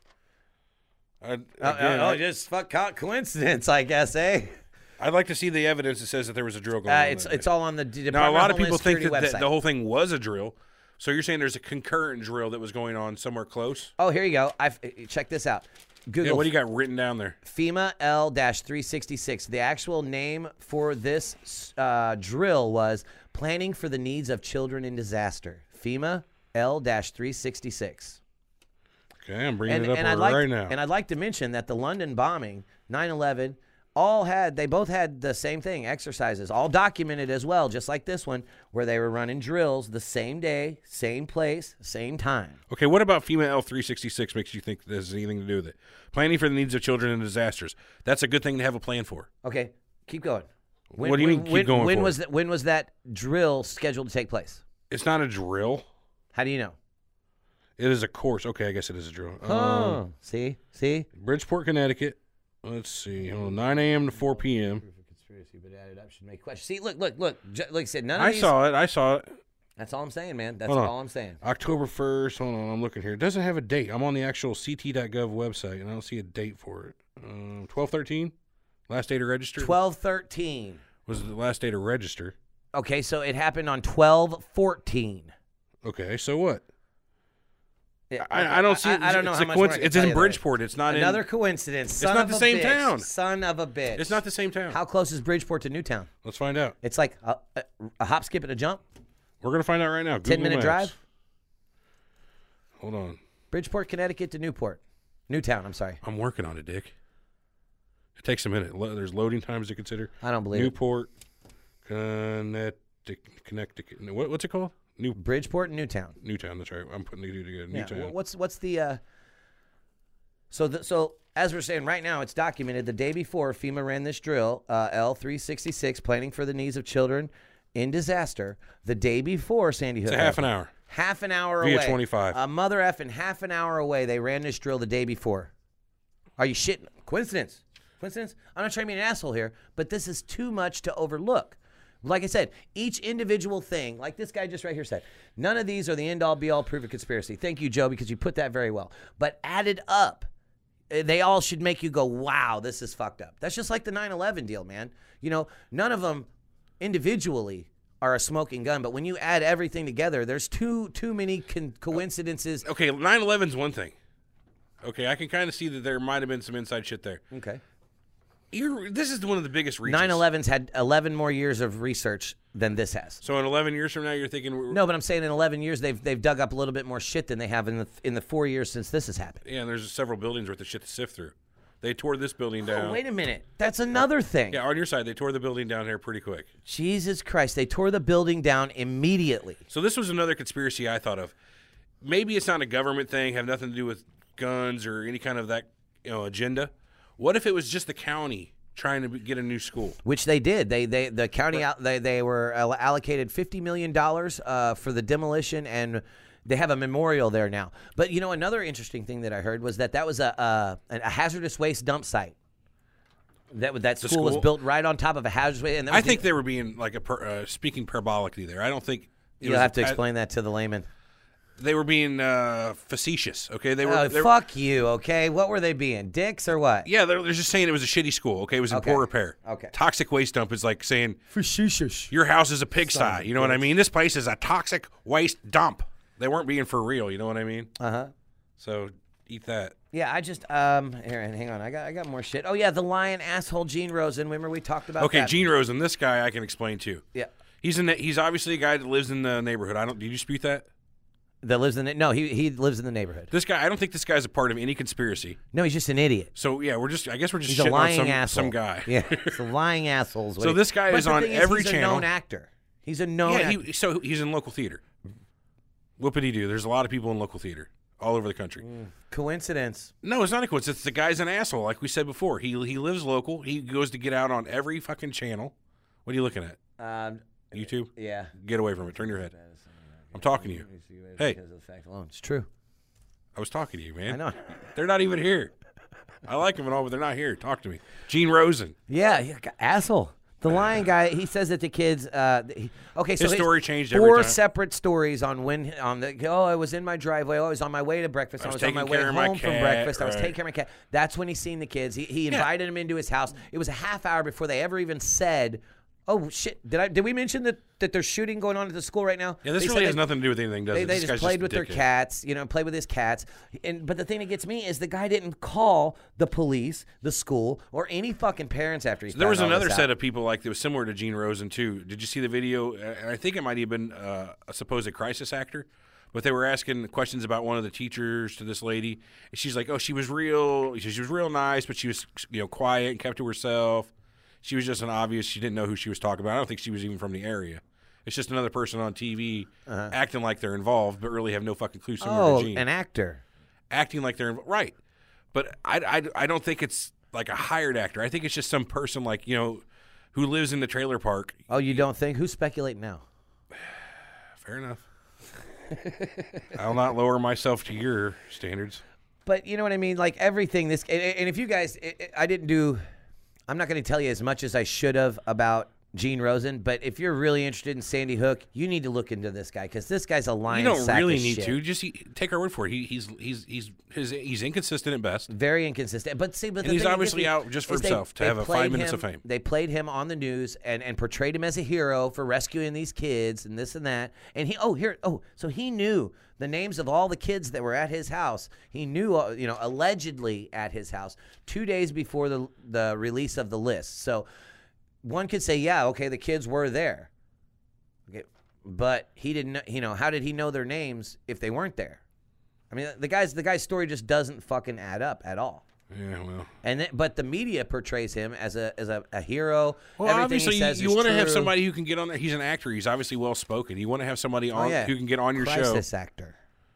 I, again, Oh, oh, I, just fuck co- coincidence, I guess, eh? I'd like to see the evidence that says that there was a drill going Uh, on. it's that it's day. all on the D- Department Now, a lot of Homeland people think Security that, that website. the whole thing was a drill. So you're saying there's a concurrent drill that was going on somewhere close? Oh, here you go. I've, check this out. Google Yeah, what do you got written down there? FEMA L three sixty-six. The actual name for this uh, drill was Planning for the Needs of Children in Disaster. FEMA L three sixty-six. Okay, I'm bringing And, it up and I'd right like, now. and I'd like to mention that the London bombing, nine eleven, all had, they both had the same thing, exercises, all documented as well, just like this one, where they were running drills the same day, same place, same time. Okay, what about FEMA L three sixty-six makes you think this has anything to do with it? Planning for the needs of children in disasters. That's a good thing to have a plan for. Okay, keep going. When, What do you when, mean keep when, going When for? was that? When was that drill scheduled to take place? It's not a drill. How do you know? It is a course. Okay, I guess it is a drill. Oh, Um, see, see. Bridgeport, Connecticut. Let's see. Hold on, nine a.m. to four p.m. Proof of conspiracy, but added up should make questions. See, look, look, look. J- like I said, none of I these. saw it. I saw it. That's all I'm saying, man. That's Hold on. all I'm saying. October first. Hold on, I'm looking here. It doesn't have a date. I'm on the actual c t dot gov website, and I don't see a date for it. Um, twelve thirteen? Last day to register? twelve thirteen. Was the last day to register. Okay, so it happened on twelve fourteen. Okay, so what? Yeah, I, I don't see. I, I don't know it's how a much more I coinc- can It's tell in you there. Bridgeport. It's not Another in. coincidence. Son not of the a same bitch. town. Son of a bitch. It's not the same town. How close is Bridgeport to Newtown? Let's find out. It's like a, a, a hop, skip, and a jump. We're gonna find out right now. Ten Google minute Maps. drive. Hold on. Bridgeport, Connecticut to Newport, Newtown. I'm sorry. I'm working on it, Dick. It takes a minute. Lo- There's loading times to consider. I don't believe it. Newport, Connecticut. Connecticut. What, what's it called? New Bridgeport and Newtown. Newtown. That's right. I'm putting the two together. Yeah. Newtown. wh- What's what's the uh, so the, so as we're saying right now, it's documented. The day before, FEMA ran this drill, uh, L three sixty-six, planning for the needs of children in disaster. The day before Sandy Hook. It's a half happened. an hour. Half an hour Via away. twenty-five. A mother effing half an hour away. They ran this drill the day before. Are you shitting? Coincidence? Coincidence? I'm not trying to be an asshole here, but this is too much to overlook. Like I said, each individual thing, like this guy just right here said, none of these are the end-all, be-all proof of conspiracy. Thank you, Joe, because you put that very well. But added up, eh, they all should make you go, wow, this is fucked up. That's just like the nine eleven deal, man. You know, none of them individually are a smoking gun, but when you add everything together, there's too too many con- coincidences. Okay, nine eleven's one thing. Okay, I can kind of see that there might have been some inside shit there. Okay. You're, this is one of the biggest reaches. nine eleven's had eleven more years of research than this has. So in eleven years from now, you're thinking... No, but I'm saying in eleven years, they've they've dug up a little bit more shit than they have in the in the four years since this has happened. Yeah, and there's several buildings worth of shit to sift through. They tore this building down. Oh, wait a minute. That's another thing. Yeah, on your side, they tore the building down here pretty quick. Jesus Christ. They tore the building down immediately. So this was another conspiracy I thought of. Maybe it's not a government thing, have nothing to do with guns or any kind of that, you know, agenda. What if it was just the county trying to be- get a new school? Which they did. They they the county out they they were all- allocated fifty million dollars uh, for the demolition, and they have a memorial there now. But you know, another interesting thing that I heard was that that was a a, a hazardous waste dump site. That that school, school? was built right on top of a hazardous waste. And that I was think the, they were being like a per, uh, speaking parabolically there. I don't think it you'll was have to a- explain that to the layman. They were being uh, facetious. Okay, they were. Oh, they were- fuck you. Okay, what were they being? Dicks or what? Yeah, they're, they're just saying it was a shitty school. Okay, it was in Okay. poor repair. Okay. Toxic waste dump is like saying Facetious. your house is a pigsty. You know what I mean? This place is a toxic waste dump. They weren't being for real. You know what I mean? Uh huh. So eat that. Yeah, I just um here and hang on, I got I got more shit. Oh yeah, the lion asshole Gene Rosen. Remember we talked about Okay, that? Gene Rosen. This guy I can explain too. Yeah. He's in. The, he's obviously a guy that lives in the neighborhood. I don't. Did you dispute that? That lives in the no, he he lives in the neighborhood. This guy, I don't think this guy's a part of any conspiracy. No, he's just an idiot. So yeah, we're just I guess we're just He's a shitting on lying some, asshole. some guy. Yeah, he's a lying asshole. So this guy but is the on thing every he's channel. a known actor. He's a known Yeah, actor. he, so he's in local theater. Whoopity doo. There's a lot of people in local theater all over the country. Mm. Coincidence. No, it's not a coincidence. It's the guy's an asshole, like we said before. He he lives local. He goes to get out on every fucking channel. What are you looking at? Um, YouTube? yeah. Get away from it. Turn your head. I'm talking to you. Hey. Because of the fact alone. It's true. I was talking to you, man. I know. They're not even here. I like them and all, but they're not here. Talk to me. Gene Rosen. Yeah, yeah, asshole. The lying guy. He says that the kids. Uh, he, okay, so His story changed every four time. separate stories on when on the. Oh, I was in my driveway. Oh, I was on my way to breakfast. I I was was, on my taking way care of home my from cat, breakfast. I was right. taking care of my cat. That's when he seen the kids. He he invited them into his house. It was a half hour before they ever even said. Oh shit! Did I did we mention that, that there's shooting going on at the school right now? Yeah, this They really said has they- nothing to do with anything, does They, it? they This just guy's played a with their dickhead. cats, you know, played with his cats. And but the thing that gets me is the guy didn't call the police, the school, or any fucking parents after he. So there was found all another this set out. of people like that was similar to Gene Rosen too. Did you see the video? And I think it might have been uh, a supposed crisis actor, but they were asking questions about one of the teachers to this lady. And she's like, "Oh, she was real. She was real nice, but she was you know quiet and kept to herself. She was just an obvious. She didn't know who she was talking about. I don't think she was even from the area. It's just another person on T V Uh-huh. acting like they're involved, but really have no fucking clue. Similar Oh, to Gene. an actor. acting like they're inv- right. But I, I, I don't think it's like a hired actor. I think it's just some person like, you know, who lives in the trailer park. Oh, you don't think? Who's speculating now? Fair enough. I'll not lower myself to your standards. But you know what I mean? Like everything. This and, and if you guys, I didn't do. I'm not going to tell you as much as I should have about Gene Rosen, but if you're really interested in Sandy Hook, you need to look into this guy because this guy's a lying You don't sack really of need shit. to. Just he, take our word for it. He, he's he's he's his, he's inconsistent at best. Very inconsistent. But see, but And the he's thing that obviously gets me out just for is they- himself to they have a five played minutes him- of fame. They played him on the news and, and portrayed him as a hero for rescuing these kids and this and that. And he oh here oh so he knew the names of all the kids that were at his house. He knew uh, you know allegedly at his house two days before the the release of the list. So one could say, yeah, okay, the kids were there. Okay, but he didn't know, you know, how did he know their names if they weren't there? I mean, the guy's the guy's story just doesn't fucking add up at all. Yeah, well. And then, but the media portrays him as a as a, a hero. Well, Everything obviously, he says you, is you want to have true. somebody who can get on there. He's an actor. He's obviously well spoken. You want to have somebody on Oh, yeah. who can get on your crisis show. actor.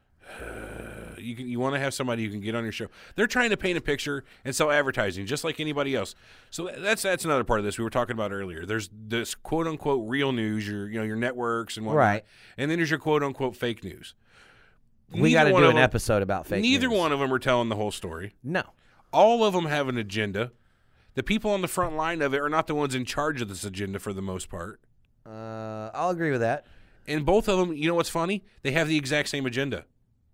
You can, you want to have somebody who can get on your show. They're trying to paint a picture and sell advertising, just like anybody else. So that's that's another part of this we were talking about earlier. There's this quote unquote real news, your you know your networks and whatnot, Right. and then there's your quote unquote fake news. We got to Neither one do of an them- episode about fake Neither news. one of them are telling the whole story. No. All of them have an agenda. The people on the front line of it are not the ones in charge of this agenda for the most part. Uh, I'll agree with that. And both of them, you know what's funny? They have the exact same agenda.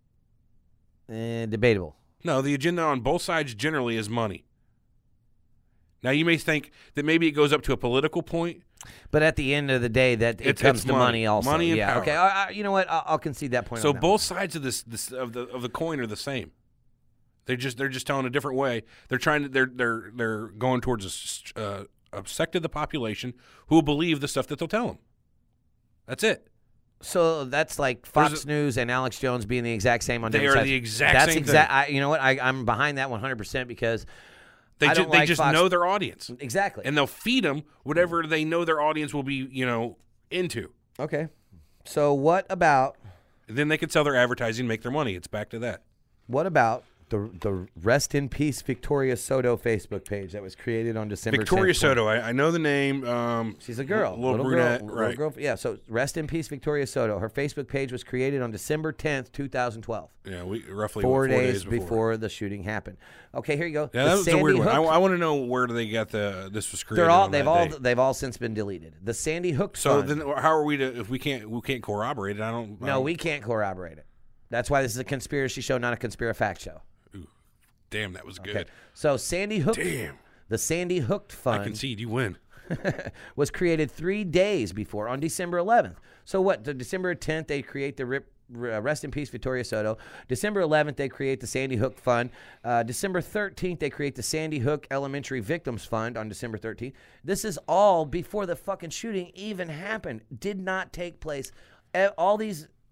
Eh, debatable. No, the agenda on both sides generally is money. Now, you may think that maybe it goes up to a political point. But at the end of the day, that it It's- comes it's to money. money also. Money and yeah. power. Okay. I, I, you know what? I'll, I'll concede that point. So on that both sides of this, this of the of the coin are the same. They just they're just telling a different way. They're trying to they're they're they're going towards a, s- uh, a sect of the population who will believe the stuff that they'll tell them. That's it. So that's like Fox There's a- News and Alex Jones being the exact same on They different are sides. the exact that's same exact. thing. I, you know what? I, I'm behind that one hundred percent because They I just don't they like just Fox- know their audience, exactly. and they'll feed them whatever they know their audience will be, you know, into. Okay. So what about Then they can sell their advertising, make their money. It's back to that. what about the the Rest in Peace Victoria Soto Facebook page that was created on December Victoria tenth, Soto, I, I know the name. Um, She's a girl, little, little brunette, girl, right? little girl. Yeah. So rest in peace, Victoria Soto. Her Facebook page was created on December tenth, twenty twelve. Yeah, we roughly Four, what, four days, days, before. the shooting happened. Okay, here you go. Yeah, The that was a Sandy weird one. I, Hook- I want to know where they got the this was created. They're all on they've that all day. they've all since been deleted. The Sandy Hook So Fund. then, how are we to if we can't we can't corroborate it? I don't. I no, don't- we can't corroborate it. That's why this is a conspiracy show, not a conspiracy fact show. Damn, that was good. Okay. So Sandy Hook, Damn, the Sandy Hook I Fund concede you win. was created three days before, on December eleventh. So what? The December tenth, they create the Rip, uh, Rest in Peace Victoria Soto. December eleventh, they create the Sandy Hook Fund. Uh, December thirteenth, they create the Sandy Hook Elementary Victims Fund on December thirteenth. This is all before the fucking shooting even happened. Did not take place. Eh, All these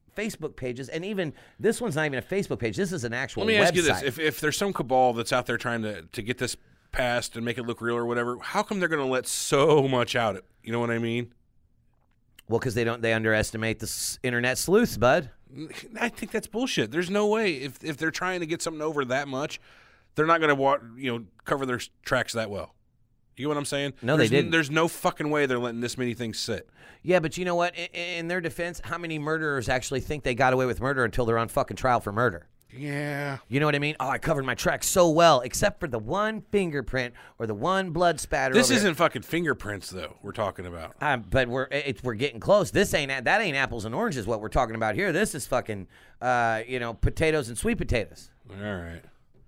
Facebook pages, and even this one's not even a Facebook page. This is an actual Let me website. ask you this. If, if there's some cabal that's out there trying to, to get this passed and make it look real or whatever, how come they're going to let so much out? You know what I mean? Well, because they don't they underestimate the s- internet sleuths, bud. I think that's bullshit. There's no way if if they're trying to get something over that much, they're not going to you know cover their tracks that well. You know what I'm saying? No, there's they didn't. N- there's no fucking way they're letting this many things sit. Yeah, but you know what? In, in their defense, how many murderers actually think they got away with murder until they're on fucking trial for murder? Yeah. You know what I mean? Oh, I covered my tracks so well, except for the one fingerprint or the one blood spatter. This over isn't here. fucking fingerprints though. We're talking about. Um, but we're it, we're getting close. This ain't that ain't apples and oranges. What we're talking about here. This is fucking uh, you know potatoes and sweet potatoes. All right.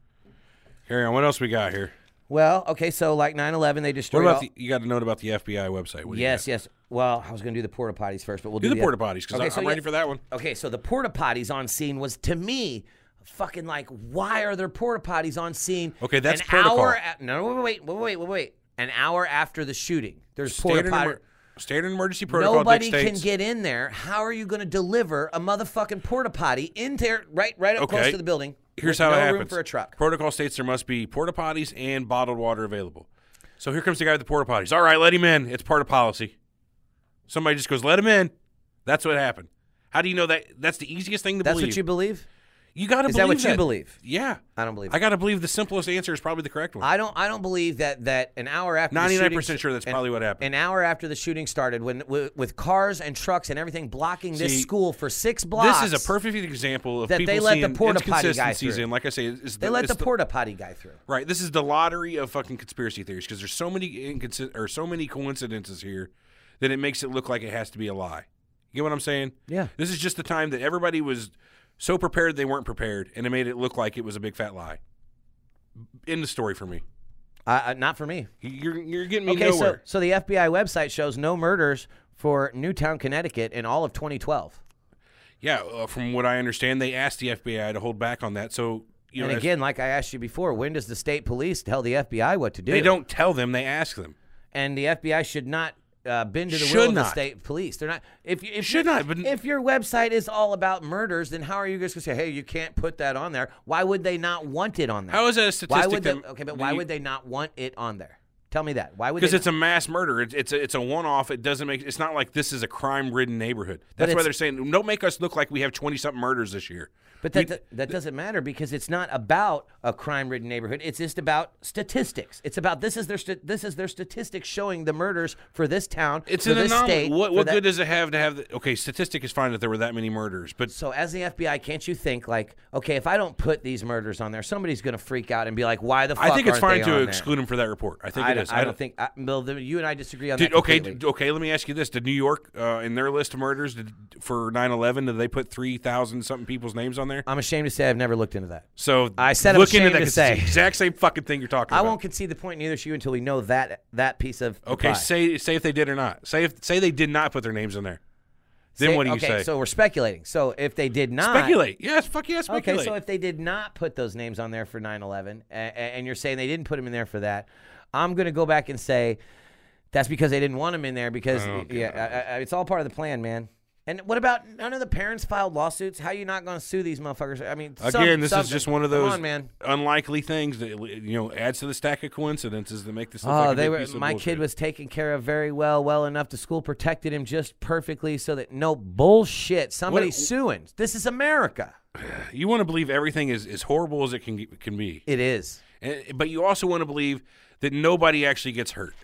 Carry on. What else we got here? Well, okay, so like nine eleven, they What destroyed. about all, the, you got a note about the F B I website? What do you yes, got? yes. Well, I was going to do the porta potties first, but we'll Do do, the porta potties because Okay, I'm so ready yeah. for that one. Okay, so the porta potties on scene was to me fucking like, why are there porta potties on scene? Okay, that's an protocol. Hour a- no, no, wait, wait, wait, wait, wait. An hour after the shooting, there's porta Standard, potty. emer- standard emergency protocol. Nobody can dictates. get in there. How are you going to deliver a motherfucking porta potty in there, right, right up close Okay. to the building? Here's with how no it happens. room for a truck. Protocol states there must be porta potties and bottled water available. So here comes the guy with the porta potties. All right, let him in. It's part of policy. Somebody just goes, let him in. That's what happened. How do you know that? That's the easiest thing to That's believe. what you believe? You got to Is believe that what you believe? Yeah. I don't believe I it. got to believe the simplest answer is probably the correct one. I don't. I don't believe that that an hour after ninety-nine the percent shooting, sure that's an- probably what happened. An hour after the shooting started, when with, with cars and trucks and everything blocking this See, school for six blocks. This is a perfect example of that people they let the seeing porta potty guy inconsistencies through. in. Like I say, it's They the, let it's the porta potty guy through. Right. This is the lottery of fucking conspiracy theories because there's so many inconsi- or so many coincidences here that it makes it look like it has to be a lie. You get what I'm saying? Yeah. This is just the time that everybody was so prepared they weren't prepared, and it made it look like it was a big fat lie. End the story for me. Uh, uh, not for me. You're you're getting me Okay, so nowhere. so the F B I website shows no murders for Newtown, Connecticut, in all of twenty twelve. Yeah, uh, from what I understand, they asked the F B I to hold back on that. So you know, And as- again, like I asked you before, when does the state police tell the F B I what to do? they don't tell them; they ask them. And the F B I should not uh, bend to the Should will of the not. state police. They're not. If you- if Should your- not, but- if your website is all about murders, then how are you guys going to say, "Hey, you can't put that on there"? Why would they not want it on there? How is that a Why statistic? would they, that- okay, but that why you- would they not want it on there? Tell me that. Why would? Because they it's a mass murder. It's it's a, it's a one-off. It doesn't make. It's not like this is a crime-ridden neighborhood. That's why it's- they're saying don't make us look like we have twenty-something murders this year. But that, that that doesn't matter because it's not about a crime-ridden neighborhood. It's just about statistics. It's about this is their st- this is their statistics showing the murders for this town. It's for an this anomaly. state. What for what that- good does it have to have? The, okay, statistic is fine that there were that many murders, but So as the F B I, can't you think like, okay, if I don't put these murders on there, somebody's going to freak out and be like, why the fuck I think it's aren't fine they to on exclude him for that report. I think there? I it don't, is. I don't think. I, Bill, the, you and I disagree on Did, that. okay, completely. d- okay. Let me ask you this: Did New York, uh, in their list of murders, did, for nine eleven, did they put three thousand something people's names on there? I'm ashamed to say I've never looked into that. So I said I'm look into ashamed that. to 'cause say. it's the exact same fucking thing you're talking I about. won't concede the point neither to you until we know that that piece of the Okay, pie. say say if they did or not. Say if say they did not put their names in there. Then Say- what do you okay, say? so we're speculating. So if they did not Speculate. Yes, fuck yeah, speculate. Okay, so if they did not put those names on there for nine eleven, and, and you're saying they didn't put them in there for that, I'm going to go back and say that's because they didn't want them in there because, Oh, yeah, I, I, it's all part of the plan, man. And what about none of the parents filed lawsuits? How are you not going to sue these motherfuckers? I mean, some- Again, this is something. just one of Come those on, man. unlikely things that you know adds to the stack of coincidences that make this. Look Oh, like a they big were. piece of My bullshit. kid was taken care of very well, well enough. The school protected him just perfectly, so that no bullshit. Somebody's What- suing. This is America. You want to believe everything is as horrible as it can can be, It is. and, but you also want to believe that nobody actually gets hurt.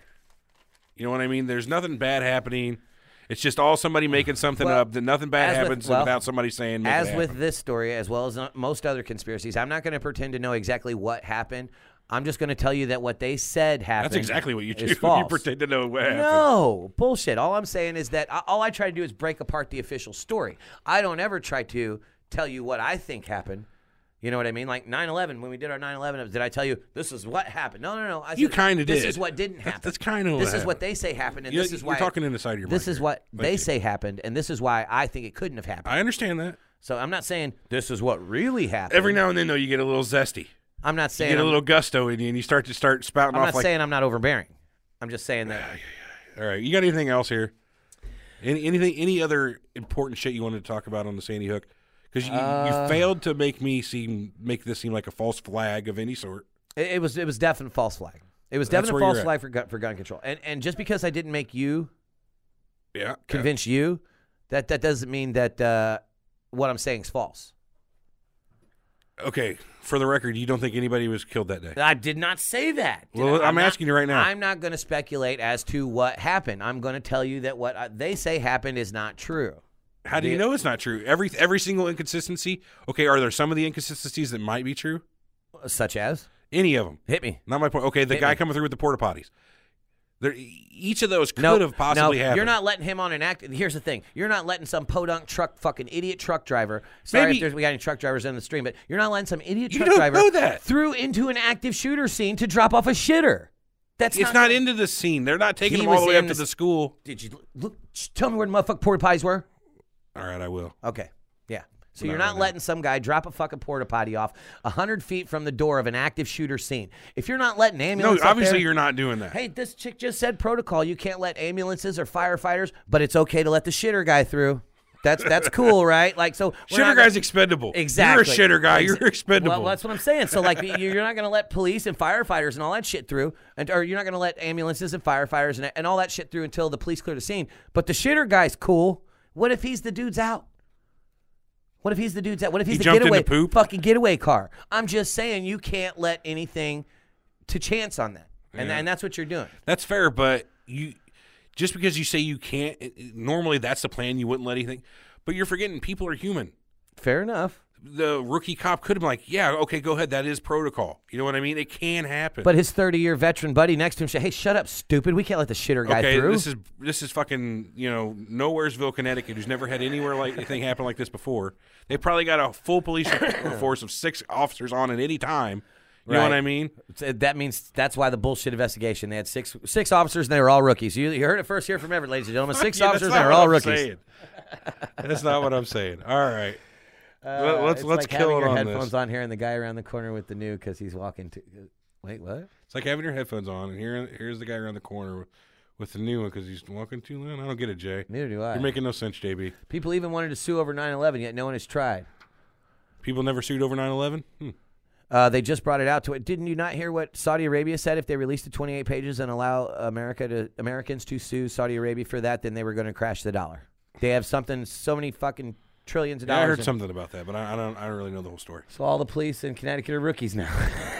You know what I mean? There's nothing bad happening. It's just all somebody making something Well, up. That nothing bad as with- happens well, without somebody saying. Make it As with happen. this story, as well as uh, most other conspiracies, I'm not going to pretend to know exactly what happened. I'm just going to tell you that what they said happened. That's exactly what you do. is You false. pretend to know what happened. No, bullshit. All I'm saying is that I- all I try to do is break apart the official story. I don't ever try to tell you what I think happened. You know what I mean? Like nine eleven, when we did our nine eleven, did I tell you this is what happened? No, no, no. I You said, kinda This did. is what didn't That's- happen. that's kinda what This is happened. what they say happened, and You- this is you're why talking in the side of your This mic is here. what Thank they you. say happened, and this is why I think it couldn't have happened. I understand that. So I'm not saying this is what really happened. Every now and then, though, you get a little zesty. I'm not You saying get a I'm- little gusto in you, and you start to start spouting I'm off not like. saying I'm not overbearing. I'm just saying that. All right, you got anything else here? Any, anything, any other important shit you wanted to talk about on the Sandy Hook? Because you, Uh, you failed to make me seem make this seem like a false flag of any sort. It, it was it was definite false flag. It was That's definite where false you're at. flag for gun, for gun control. And and just because I didn't make you Yeah. convince you, that that doesn't mean that uh, what I'm saying is false. Okay. For the record, you don't think anybody was killed that day? I did not say that. Did Well, I? I'm not- asking you right now. I'm not going to speculate as to what happened. I'm going to tell you that what I, they say happened is not true. How do you The- know it's not true? Every every single inconsistency. Okay, are there some of the inconsistencies that might be true? Such as? Any of them? Hit me. Not my point. Okay, the Hit guy me. coming through with the porta potties. There, each of those could No, have possibly no, happened. You're not letting him on an act. Here's the thing: you're not letting some podunk truck, fucking idiot truck driver. Sorry Maybe- if there's, we got any truck drivers in the stream, but you're not letting some idiot You truck don't driver know that. through into an active shooter scene to drop off a shitter. That's It's not, not into the scene. They're not taking He them all was the way up in to the the s- school. Did you look? Tell me where the motherfucking porta potties were. All right, I will. Okay. Yeah. So Not you're right not now. letting some guy drop a fucking porta potty off a hundred feet from the door of an active shooter scene. If you're not letting No, ambulances, obviously you're not doing that. Hey, this chick just said protocol. You can't let ambulances or firefighters, but it's okay to let the shitter guy through. That's that's cool, right? Like so. we're Shitter not guy's gonna- expendable. Exactly. You're a shitter guy. Ex- You're expendable. Well, that's what I'm saying. So, like, you- you're not going to let police and firefighters and all that shit through, and or you're not going to let ambulances and firefighters and, and all that shit through until the police clear the scene. But the shitter guy's cool. What if he's the dude's out? What if he's the dude's out? What if he's He the jumped in getaway the poop? fucking getaway car? I'm just saying you can't let anything to chance on that, and Yeah. and that's what you're doing. That's fair, but you just because you say you can't, it- it- normally that's the plan. You wouldn't let anything, but you're forgetting people are human. Fair enough. The rookie cop could have been like, "Yeah, okay, go ahead. That is protocol." You know what I mean? It can happen. But his thirty-year veteran buddy next to him said, "Hey, shut up, stupid. We can't let the shitter guy okay, through." this is this is fucking you know Nowheresville, Connecticut, who's never had anywhere like anything happen like this before. They probably got a full police force of six officers on at any time. You know what Right. I mean? So that means that's why the bullshit investigation. They had six six officers and they were all rookies. You, you heard it first here from Everett, ladies and gentlemen. Six Yeah, that's officers not and they were what all I'm rookies. saying. That's not what I'm saying. All right. Uh, Let- let's it's let's like kill having it your on headphones this. on here and the guy around the corner with the new because he's walking to. Wait, what? It's like having your headphones on, and here here's the guy around the corner with, with the new one because he's walking too loud. I don't get it, Jay. Neither do I. You're making no sense, J B. People even wanted to sue over nine eleven, yet no one has tried. People never sued over nine eleven? Hmm. Uh, they just brought it out to it. Didn't you not hear what Saudi Arabia said? If they released the twenty-eight pages and allow America to Americans to sue Saudi Arabia for that, then they were going to crash the dollar. They have something, so many fucking trillions of Yeah, dollars. I heard in- something about that, but I, I don't. I don't really know the whole story. So all the police in Connecticut are rookies now.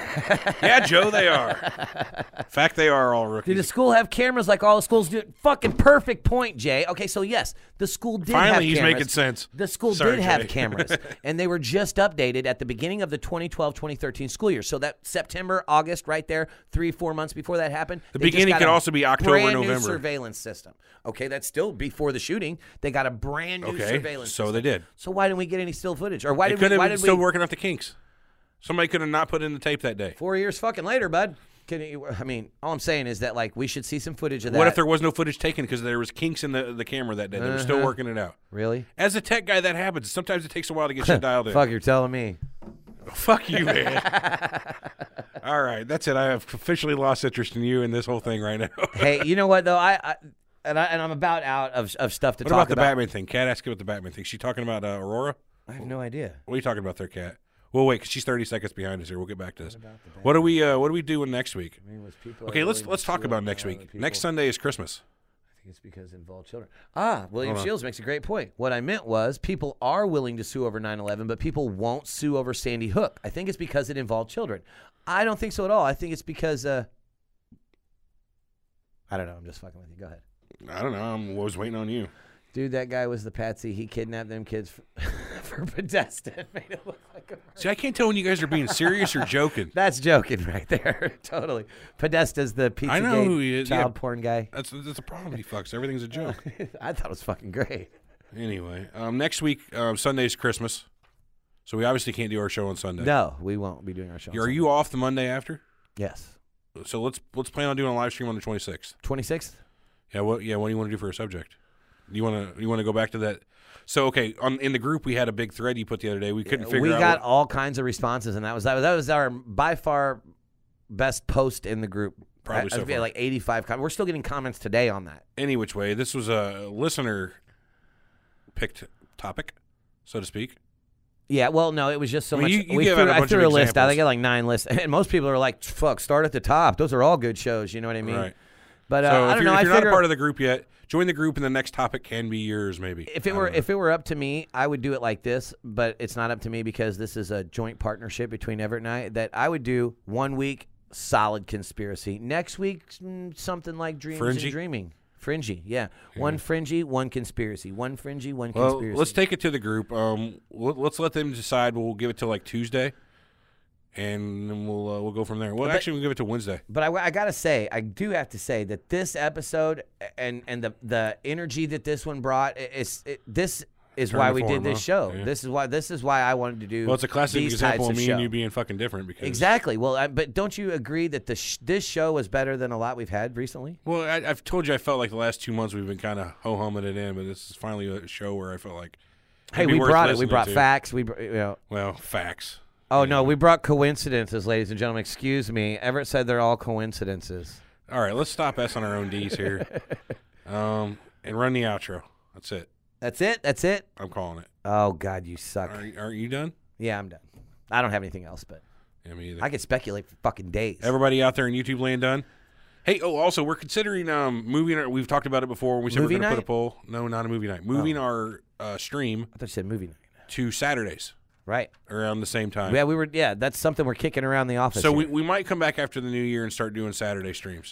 Yeah, Joe, they are. In fact, they are all rookies. Did the school have cameras like all the schools do? Fucking perfect point, Jay. Okay, so yes, the school did have Finally, he's cameras. making sense. The school Sorry, did have Jay. cameras, and they were just updated at the beginning of the twenty twelve twenty thirteen school year. So that September, August, right there, three, four months before that happened. The they just beginning got could a also be October, brand new November. surveillance system. Okay, that's still before the shooting. They got a brand new Okay, surveillance so system. they did. So why didn't we get any still footage? Or why They did could we? have Why been did still we? working out the kinks. Somebody could have not put in the tape that day. Four years fucking later, bud. Can you, I mean, all I'm saying is that like we should see some footage of that. What if there was no footage taken because there was kinks in the, the camera that day? They were still Uh-huh. working it out. Really? As a tech guy, that happens. Sometimes it takes a while to get shit dialed in. Fuck, you're telling me. Fuck you, man. All right, that's it. I have officially lost interest in you and this whole thing right now. Hey, you know what though? I, I and I and I'm about out of of stuff to What talk about the Batman thing? Kat asked you about the Batman thing. She talking about uh, Aurora? I have no idea. What are you talking about there, Kat? Well, wait, 'cause she's thirty seconds behind us here. We'll get back to this. What are we? Uh, what are we doing next week? I mean, was people Okay, are let's willing let's to talk sue about over next nine week. eleven people? Next Sunday is Christmas. I think it's because it involved children. Ah, William Hold on. Shields makes a great point. What I meant was people are willing to sue over nine eleven, but people won't sue over Sandy Hook. I think it's because it involved children. I don't think so at all. I think it's because uh, I don't know. I'm just fucking with you. Go ahead. I don't know. I was waiting on you. Dude, that guy was the patsy. He kidnapped them kids for, for Podesta. Made it look like a See, I can't tell when you guys are being serious or joking. That's joking right there. Totally. Podesta's the pizza I know who he is, child yeah. porn guy. That's that's a problem. He fucks. Everything's a joke. I thought it was fucking great. Anyway, um, next week, um, Sunday's Christmas, so we obviously can't do our show on Sunday. No, we won't be doing our show. on Are Sunday. you off the Monday after? Yes. So let's let's plan on doing a live stream on the twenty-sixth. twenty-sixth? Yeah. What? Yeah. What do you want to do for a subject? You want to you want to go back to that? So okay, on in the group we had a big thread you put the other day. We couldn't figure we out. got what- all kinds of responses, and that was that was, that was our by far best post in the group. probably I, so I've got far. like eighty-five comments. We're still getting comments today on that. Any which way, this was a listener picked topic, so to speak. Yeah, well, no, it was just so I mean, much. you- you we gave threw, out a I bunch threw of a list out. I examples. got like nine lists, and most people are like, "Fuck, start at the top. Those are all good shows." You know what I mean? Right. But uh, So I if don't you're, know. if I you're not figure a part of the group yet, join the group, and the next topic can be yours, maybe. if it I were don't know. if it were up to me, I would do it like this. But it's not up to me because this is a joint partnership between Everett and I. That I would do one week solid conspiracy, next week mm, something like dreams Fringy? and dreaming. Fringy, yeah. One fringy, one conspiracy. One fringy, one Well, conspiracy. let's take it to the group. Um, let- let's let them decide. We'll give it to like Tuesday, and then we'll uh, we'll go from there. Well, But- actually, we'll give it to Wednesday. But I, I gotta say, I do have to say that this episode and and the the energy that this one brought is it, this is Turned why the we form, did this huh? show. Yeah. This is why this is why I wanted to do. Well, it's a classic these example types of me show. and you being fucking different. Because Exactly. Well, I, but don't you agree that the sh- this show was better than a lot we've had recently? Well, I, I've told you I felt like the last two months we've been kind of ho humming it in, but this is finally a show where I felt like Hey, it'd be we worth brought it. We listening brought to. facts. We br- you know. Well, facts. Oh no, we brought coincidences, ladies and gentlemen. Excuse me. Everett said they're all coincidences. All right, let's stop S on our own D's here, um, and run the outro. That's it. That's it. That's it. I'm calling it. Oh God, you suck. Are, aren't you done? Yeah, I'm done. I don't have anything else, but Yeah, me either. I could speculate for fucking days. Everybody out there in YouTube land done? Hey, oh, also, we're considering um, moving our, we've talked about it before. We said Movie we're going to put night? a poll. No, not a movie night. Moving our uh, stream I thought you said movie night. to Saturdays Right. around the same time. Yeah, we were. Yeah, that's something we're kicking around the office. So we, here. we might come back after the new year and start doing Saturday streams.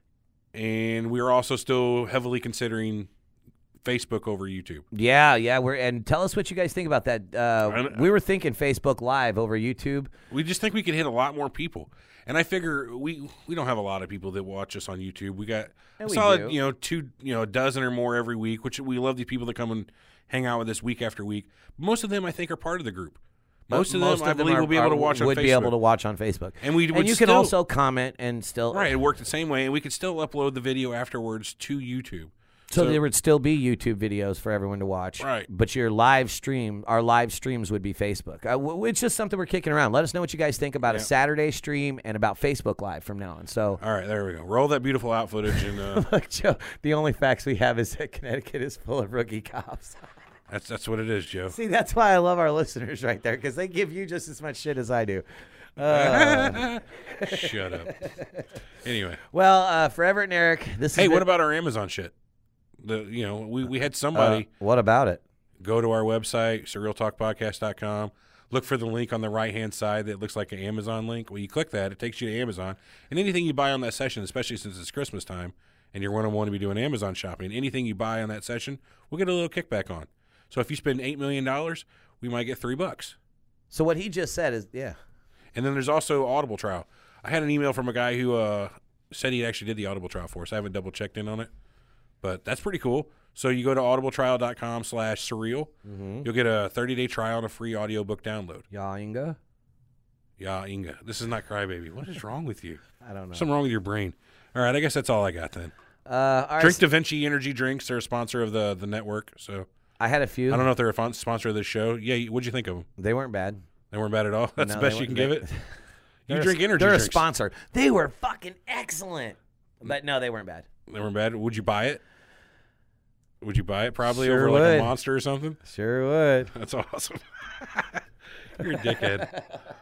And we're also still heavily considering Facebook over YouTube. Yeah, yeah. We're and tell us what you guys think about that. Uh, I- we were thinking Facebook Live over YouTube. We just think we could hit a lot more people. And I figure we we don't have a lot of people that watch us on YouTube. We got Yeah, a we solid, do. you know, two, you know, a dozen or more every week, which we love the people that come and hang out with us week after week. Most of them, I think, are part of the group. Most of them, I believe, are- will be able are- to watch on would Facebook. be able to watch on Facebook. And we would and you can still- also comment and still Right, it worked the same way, and we could still upload the video afterwards to YouTube. So, there would still be YouTube videos for everyone to watch. Right. But your live stream, our live streams would be Facebook. Uh, w- it's just something we're kicking around. Let us know what you guys think about a Yeah. Saturday stream and about Facebook Live from now on. So, All right, there we go. Roll that beautiful out footage, and uh, look, Joe, the only facts we have is that Connecticut is full of rookie cops. that's that's what it is, Joe. See, that's why I love our listeners right there, because they give you just as much shit as I do. Uh, Shut up. Anyway, well, uh, for Everett and Eric, this hey, is what about our Amazon shit? The you know we we had somebody. Uh, what about it? Go to our website, surreal talk podcast dot com. Look for the link on the right-hand side that looks like an Amazon link. Well, you click that, it takes you to Amazon. And anything you buy on that session, especially since it's Christmas time and you're one on one to be doing Amazon shopping, anything you buy on that session, we'll get a little kickback on. So if you spend eight million dollars, we might get three bucks. So what he just said is, yeah. And then there's also Audible trial. I had an email from a guy who uh, said he actually did the Audible trial for us. I haven't double-checked in on it. But that's pretty cool. So you go to audibletrial.com slash surreal. Mm-hmm. You'll get a thirty-day trial and a free audiobook download. Ya Inga? Yeah, Inga. This is not Crybaby. What is wrong with you? I don't know. Something wrong with your brain. All right, I guess that's all I got then. Uh, all right, Drink so Da Vinci Energy Drinks. They're a sponsor of the, the network. So I had a few. I don't know if they're a fun- sponsor of this show. Yeah, what'd you think of them? They weren't bad. They weren't bad at all? That's No, the they best you weren't- can they- give it? You They're drink a, energy They're drinks. a sponsor. They were fucking excellent. But no, they weren't bad. They weren't bad. Would you buy it? Would you buy it probably Sure over like would. a Monster or something? Sure would. That's awesome. You're a dickhead.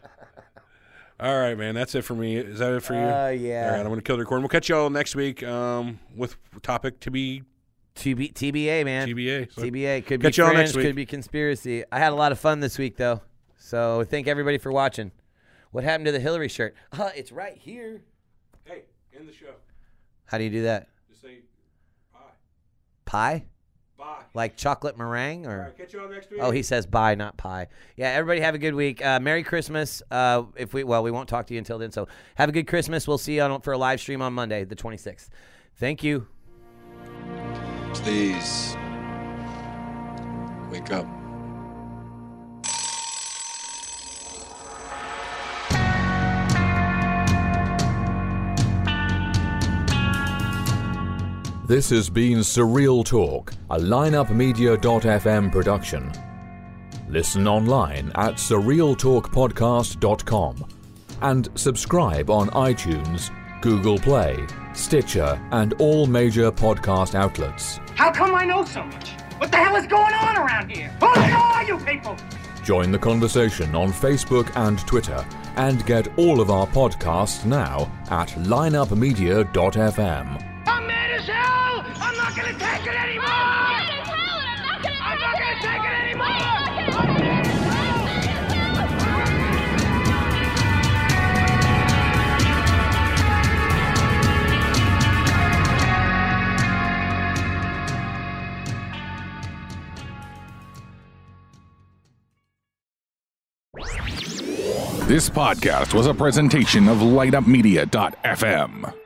All right, man. That's it for me. Is that it for you? Uh, yeah. All right, I'm going to kill the recording. We'll catch y'all next week um, with topic to be T B, T B A, man. T B A. So T B A. Could catch be y'all fringe, next week. could be conspiracy. I had a lot of fun this week, though. So thank everybody for watching. What happened to the Hillary shirt? Uh, it's right here. Hey, end the show. How do you do that? Just say bye. Pie? Bye. Like chocolate meringue? Or? All right, catch y'all next week. Oh, he says bye, not pie. Yeah, everybody have a good week. Uh, Merry Christmas. Uh, if we well, we won't talk to you until then. So have a good Christmas. We'll see you on, for a live stream on Monday, the twenty-sixth. Thank you. Please wake up. This has been Surreal Talk, a lineup media dot f m production. Listen online at surreal talk podcast dot com and subscribe on iTunes, Google Play, Stitcher, and all major podcast outlets. How come I know so much? What the hell is going on around here? Who the hell are you people? Join the conversation on Facebook and Twitter, and get all of our podcasts now at line up media dot f m. I'm mad as hell! I'm not gonna take it anymore! I'm mad as hell and I'm not gonna I'm not gonna take it anymore! This podcast was a presentation of light up media dot f m.